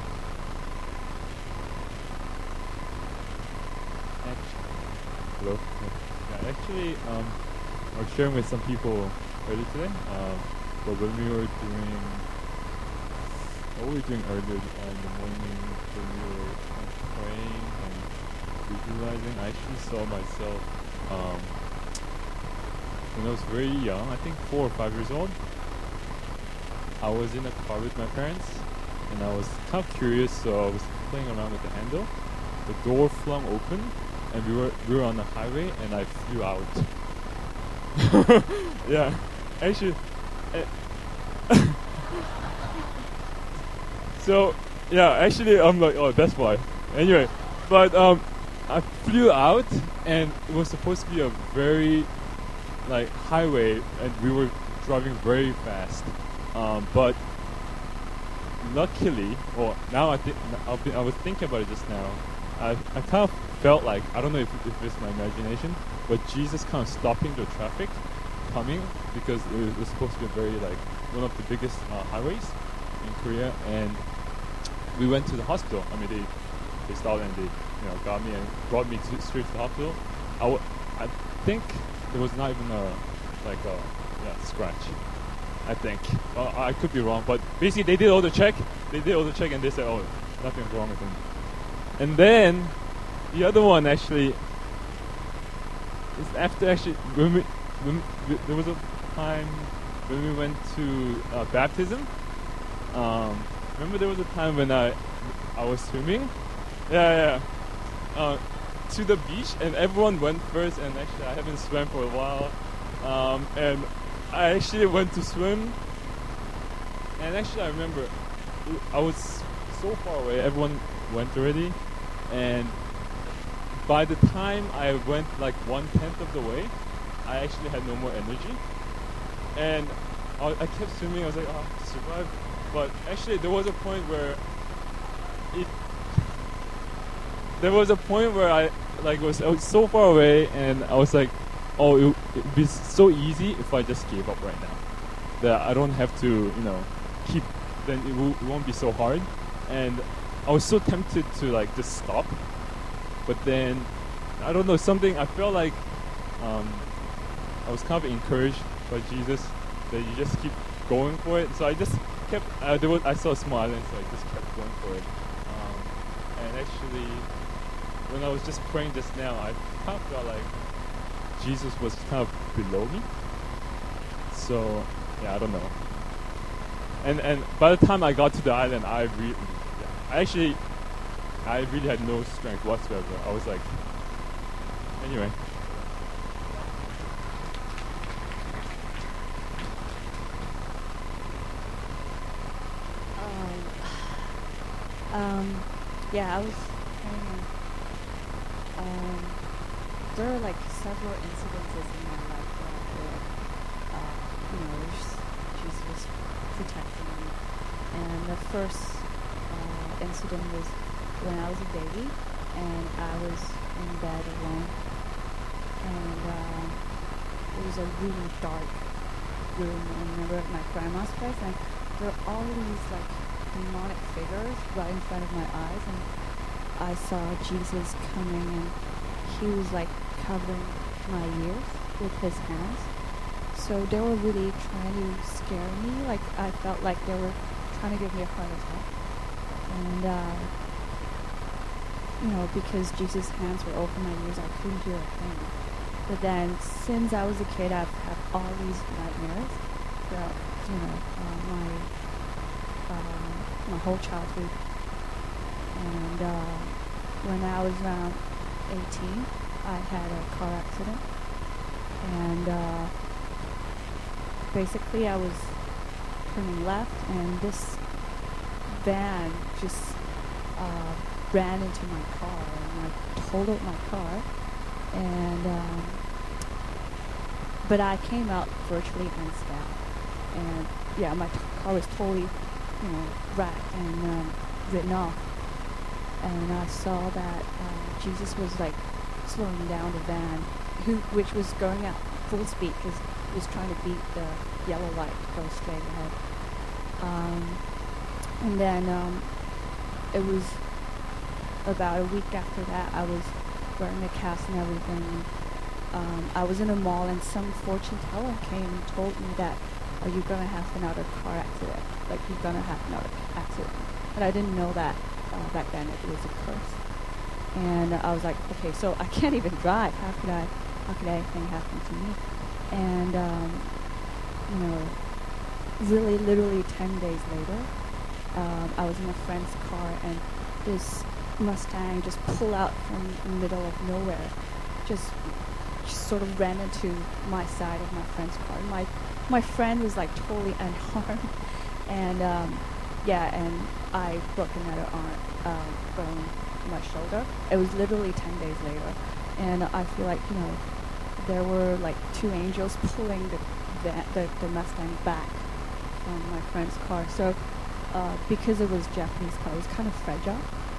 Hello. Yeah, actually, I was sharing with some people earlier today. But when we were doing, what were we doing earlier in the morning? When we were praying and visualizing, I actually saw myself when I was very young, I think 4 or 5 years old. I was in a car with my parents, and I was kind of curious, so I was playing around with the handle. The door flung open, and we were on the highway, and I flew out. Yeah, actually. So yeah, actually, I'm like, oh, that's why. Anyway, but I flew out, and it was supposed to be a very like highway, and we were driving very fast. But luckily, or now I was thinking about it just now. I kind of felt like, I don't know if it's my imagination, but Jesus kind of stopping the traffic coming, because it was supposed to be very like one of the biggest highways in Korea, and we went to the hospital. I mean, they stopped and they got me and brought me straight to the hospital. I think there was not even a scratch. I think I could be wrong, but basically they did all the check. And they said, oh, nothing's wrong with him. And then the other one actually is after when there was a time when we went to baptism. Remember there was a time when I was swimming. Yeah. To the beach, and everyone went first, and actually I haven't swam for a while. And I actually went to swim, and actually I remember I was so far away. Everyone went already, and by the time I went like 1/10 of the way, I actually had no more energy, and I kept swimming. I was like, oh, I have to survive. But actually there was a point where there was a point where I was so far away, and I was like, oh, it'd be so easy if I just gave up right now. That I don't have to, keep. Then it won't be so hard. And I was so tempted to like just stop, but then I don't know, something. I felt like I was kind of encouraged by Jesus that you just keep going for it. So I just kept. I saw a small island, so I just kept going for it. And actually, when I was just praying just now, I kind of felt like Jesus was kind of below me. So yeah, I don't know. And by the time I got to the island, I really had no strength whatsoever. I was like, anyway. Yeah, I was kind of, there are like several incidences in my life where, Jesus was protecting me. And the first incident was when I was a baby, and I was in bed alone. And it was a really dark room. I remember at my grandma's place, and there were all these like demonic figures right in front of my eyes, and I saw Jesus coming, and he was like covering my ears with his hands. So they were really trying to scare me. Like I felt like they were trying to give me a heart attack. And because Jesus' hands were over my ears, I couldn't hear a thing. But then, since I was a kid, I've had all these nightmares throughout, my whole childhood. And when I was around 18, I had a car accident. And basically I was turning left, and this van just ran into my car, and I totaled my car. And but I came out virtually unscathed. And yeah, my car was totally wrecked and written off. And I saw that Jesus was like slowing down the van, which was going at full speed because he was trying to beat the yellow light to go straight ahead. And then it was about a week after that, I was wearing a cast and everything. I was in a mall, and some fortune teller came and told me that, are you going to have another car accident? Like, you're going to have another accident. But I didn't know that back then it was a curse. And I was like, okay, so I can't even drive. How could anything happen to me? And, really, literally 10 days later, I was in a friend's car, and this Mustang just pulled out from the middle of nowhere, just sort of ran into my side of my friend's car. My friend was like totally unharmed, and and I broke another bone in my shoulder. It was literally 10 days later, and I feel like there were like two angels pulling the Mustang back from my friend's car. So because it was Japanese car, it was kind of fragile,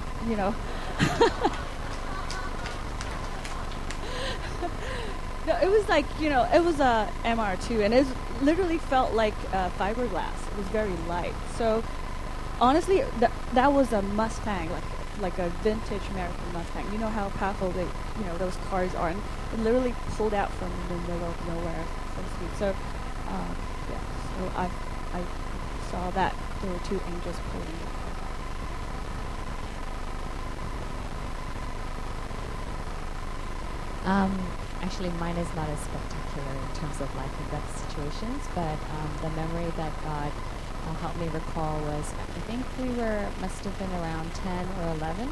No, it was like, it was a MR2, and it literally felt like fiberglass. It was very light. So honestly, that was a Mustang, like a vintage American Mustang. You know how powerful those cars are, and it literally pulled out from the middle of nowhere. So so I saw that there were two angels pulling the car. Actually, mine is not as spectacular in terms of life and death situations, but the memory that God helped me recall was, I think must have been around 10 or 11.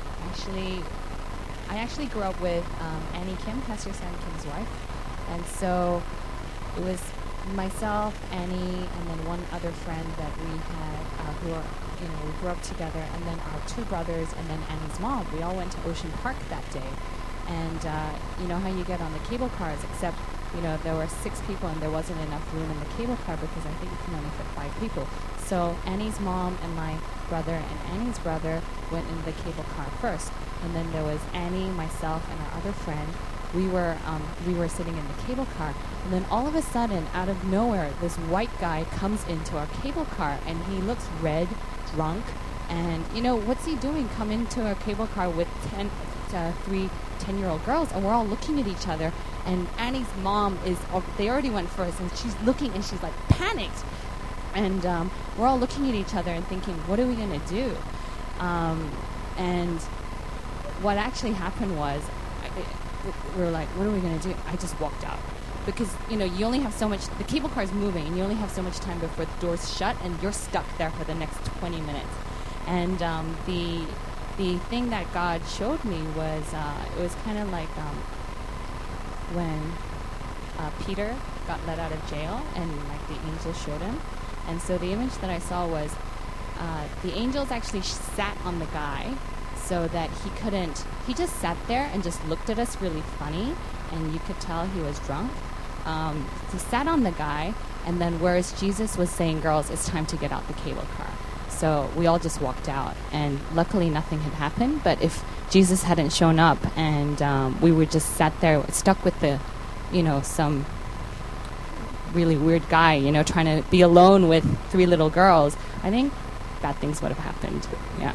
I actually grew up with Annie Kim, Pastor Sandy Kim's wife, and so it was myself, Annie, and then one other friend that we had we grew up together, and then our two brothers, and then Annie's mom. We all went to Ocean Park that day. And you know how you get on the cable cars, except there were 6 people and there wasn't enough room in the cable car because I think it can only fit 5 people. So Annie's mom and my brother and Annie's brother went in the cable car first, and then there was Annie, myself, and our other friend. We were sitting in the cable car, and then all of a sudden, out of nowhere, this white guy comes into our cable car, and he looks red, drunk, and what's he doing? Come into our cable car with 3 10-year-old girls, and we're all looking at each other. And Annie's mom they already went first, and she's looking, and she's like panicked. And we're all looking at each other and thinking, what are we going to do? And what actually happened was, we were like, what are we going to do? I just walked out. Because, you only have so much, the cable car is moving, and you only have so much time before the doors shut, and you're stuck there for the next 20 minutes. And the thing that God showed me was, it was kind of like when Peter got let out of jail, and like the angel showed him. And so the image that I saw was the angels actually sat on the guy so that he just sat there and just looked at us really funny, and you could tell he was drunk. He sat on the guy, and then whereas Jesus was saying, girls, it's time to get out the cable car. So we all just walked out, and luckily nothing had happened. But if Jesus hadn't shown up and we were just sat there stuck with some really weird guy, trying to be alone with 3 little girls, I think bad things would have happened. Yeah.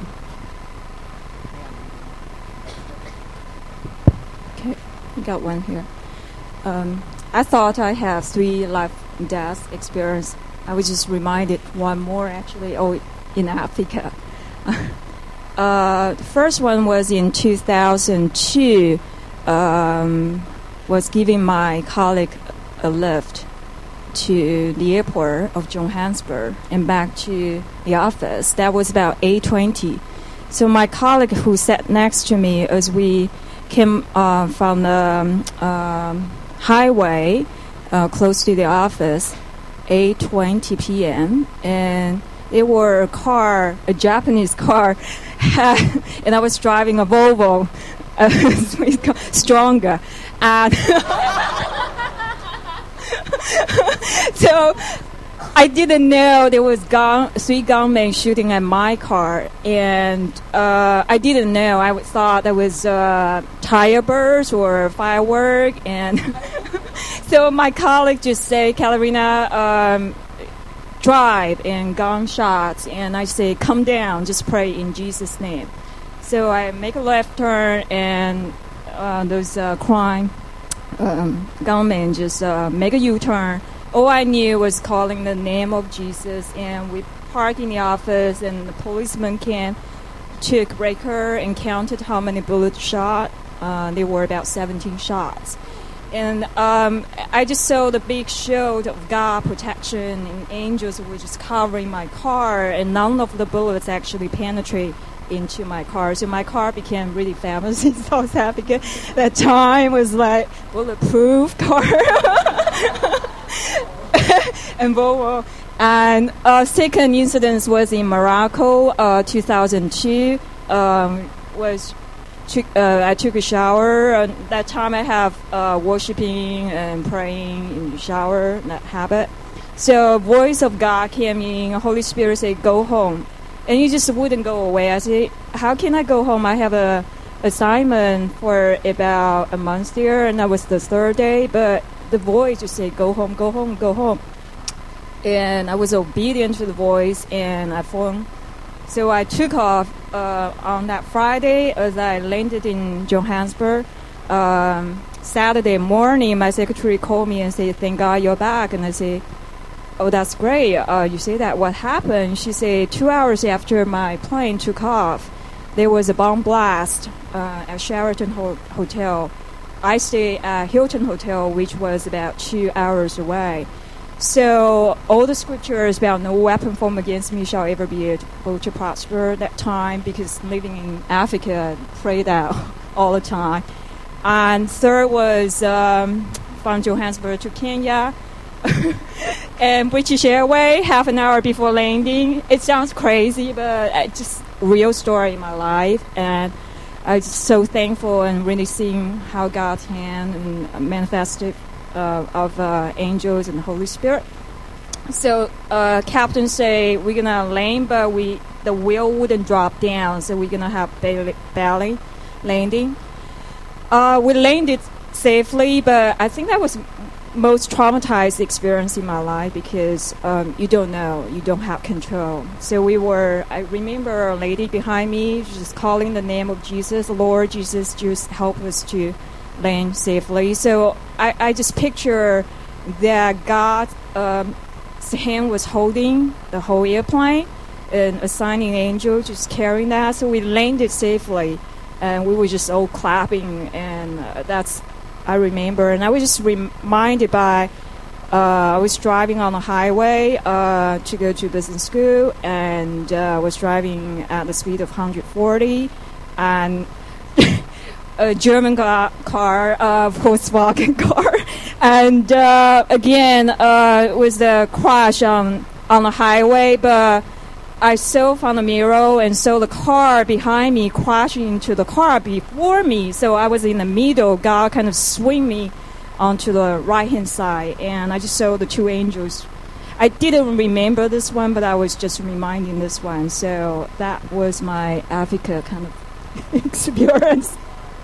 Okay, I got one here. I thought I have 3 life-death experience. I was just reminded one more actually. In Africa. The first one was in 2002. Was giving my colleague a lift to the airport of Johannesburg and back to the office. That was about 8:20. So my colleague who sat next to me as we came from the highway close to the office, 8:20 p.m. and there were a Japanese car, and I was driving a Volvo, stronger, and so I didn't know there was 3 gunmen shooting at my car, and I didn't know. I thought that was tire burst or firework, and so my colleague just said, Katarina, drive and gunshots, and I say, come down, just pray in Jesus' name. So I make a left turn, and those crime gunmen just make a U-turn. All I knew was calling the name of Jesus, and we parked in the office, and the policeman came, took breaker, and counted how many bullets shot. There were about 17 shots. And I just saw the big shield of God protection, and angels were just covering my car, and none of the bullets actually penetrate into my car. So my car became really famous in South Africa. That time was like bulletproof car and Volvo. And second incident was in Morocco, 2002. I took a shower. That time I have worshiping and praying in the shower, that habit. So voice of God came in, Holy Spirit said, go home. And you just wouldn't go away. I said, how can I go home? I have a assignment for about a month there, and that was the 3rd day. But the voice just said, go home, go home, go home. And I was obedient to the voice, and I phoned. So I took off on that Friday as I landed in Johannesburg. Saturday morning, my secretary called me and said, thank God you're back. And I said, oh, that's great. You say that. What happened? She said 2 hours after my plane took off, there was a bomb blast at Sheraton Hotel. I stayed at Hilton Hotel, which was about 2 hours away. So all the scriptures about no weapon formed against me shall ever be able to prosper that time, because living in Africa, I prayed out all the time. And third was from Johannesburg to Kenya. And British Airways, half an hour before landing. It sounds crazy, but it's just real story in my life. And I'm just so thankful and really seeing how God's hand manifested of angels and Holy Spirit. So captain say we're gonna land, but the wheel wouldn't drop down, so we're gonna have belly landing. We landed safely, but I think that was most traumatized experience in my life because you don't know, you don't have control. So I remember a lady behind me just calling the name of Jesus, Lord Jesus, just help us to land safely. So I just picture that God's hand was holding the whole airplane and assigning angel just carrying that. So we landed safely, and we were just all clapping, and that's I remember. And I was just reminded by I was driving on the highway to go to business school, and I was driving at the speed of 140, and a German car, Volkswagen car, and again it was the crash on the highway, but I saw from the mirror and saw the car behind me crashing into the car before me, so I was in the middle. God kind of swing me onto the right-hand side, and I just saw the two angels. I didn't remember this one, but I was just reminding this one, so that was my Africa kind of experience.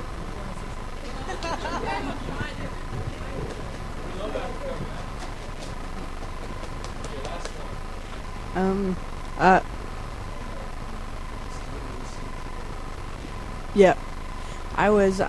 Yeah, I was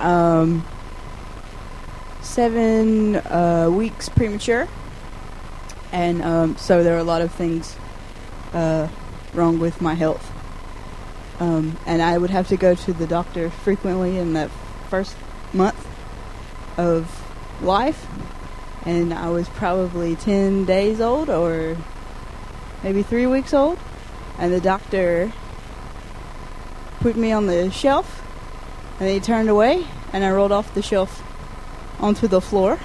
7 weeks premature, and so there are a lot of things wrong with my health, and I would have to go to the doctor frequently in that first month of life, and I was probably 10 days old or maybe 3 weeks old, and the doctor put me on the shelf, and he turned away, and I rolled off the shelf onto the floor.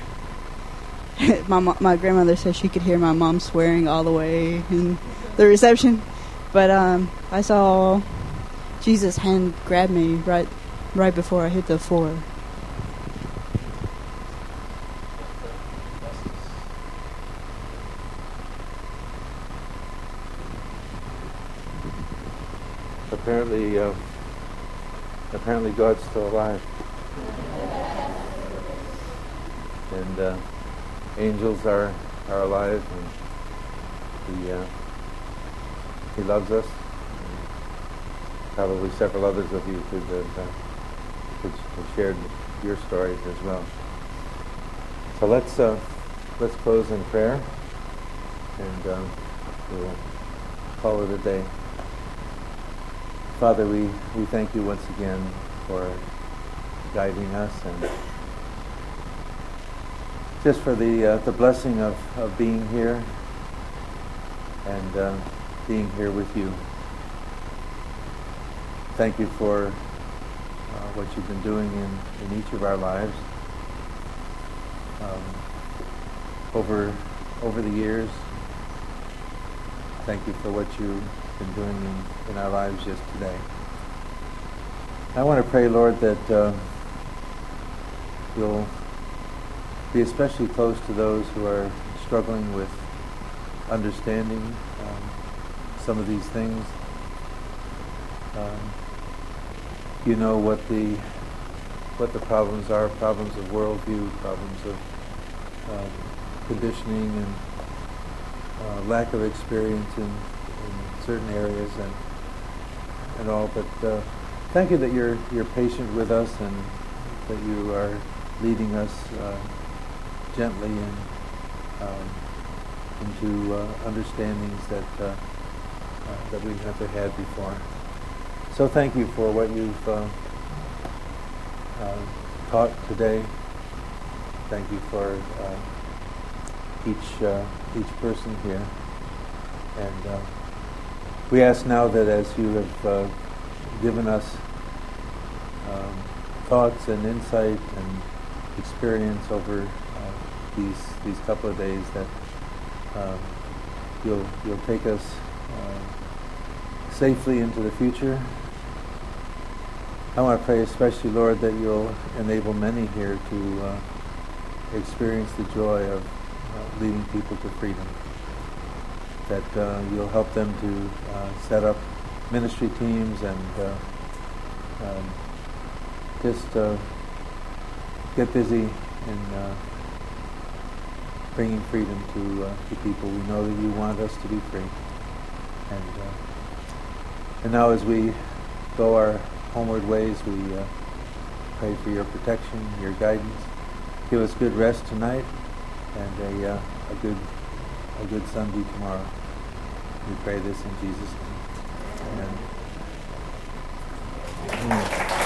My grandmother says she could hear my mom swearing all the way in the reception, but I saw Jesus' hand grab me right before I hit the floor. Apparently God's still alive. And angels are alive, and he loves us. And probably several others of you could shared your stories as well. So let's close in prayer, and we'll call it a day. Father, we thank you once again for guiding us, and just for the blessing of being here and being here with you. Thank you for what you've been doing in each of our lives over the years. Thank you for what you've been doing in our lives just today. I want to pray, Lord, that you'll be especially close to those who are struggling with understanding some of these things. You know what the problems are, problems of worldview, problems of conditioning, and lack of experience in certain areas and all. But thank you that you're patient with us, and that you are leading us gently into understandings that we've never had before. So thank you for what you've taught today. Thank you for each person here. And we ask now that as you have given us thoughts and insight and experience over these couple of days, that you'll take us safely into the future. I want to pray especially, Lord, that you'll enable many here experience the joy of leading people to freedom. That you'll help them to set up ministry teams and just get busy in bringing freedom to people. We know that you want us to be free. And now as we go our homeward ways, we pray for your protection, your guidance. Give us good rest tonight and a good Sunday tomorrow. We pray this in Jesus' name. Amen.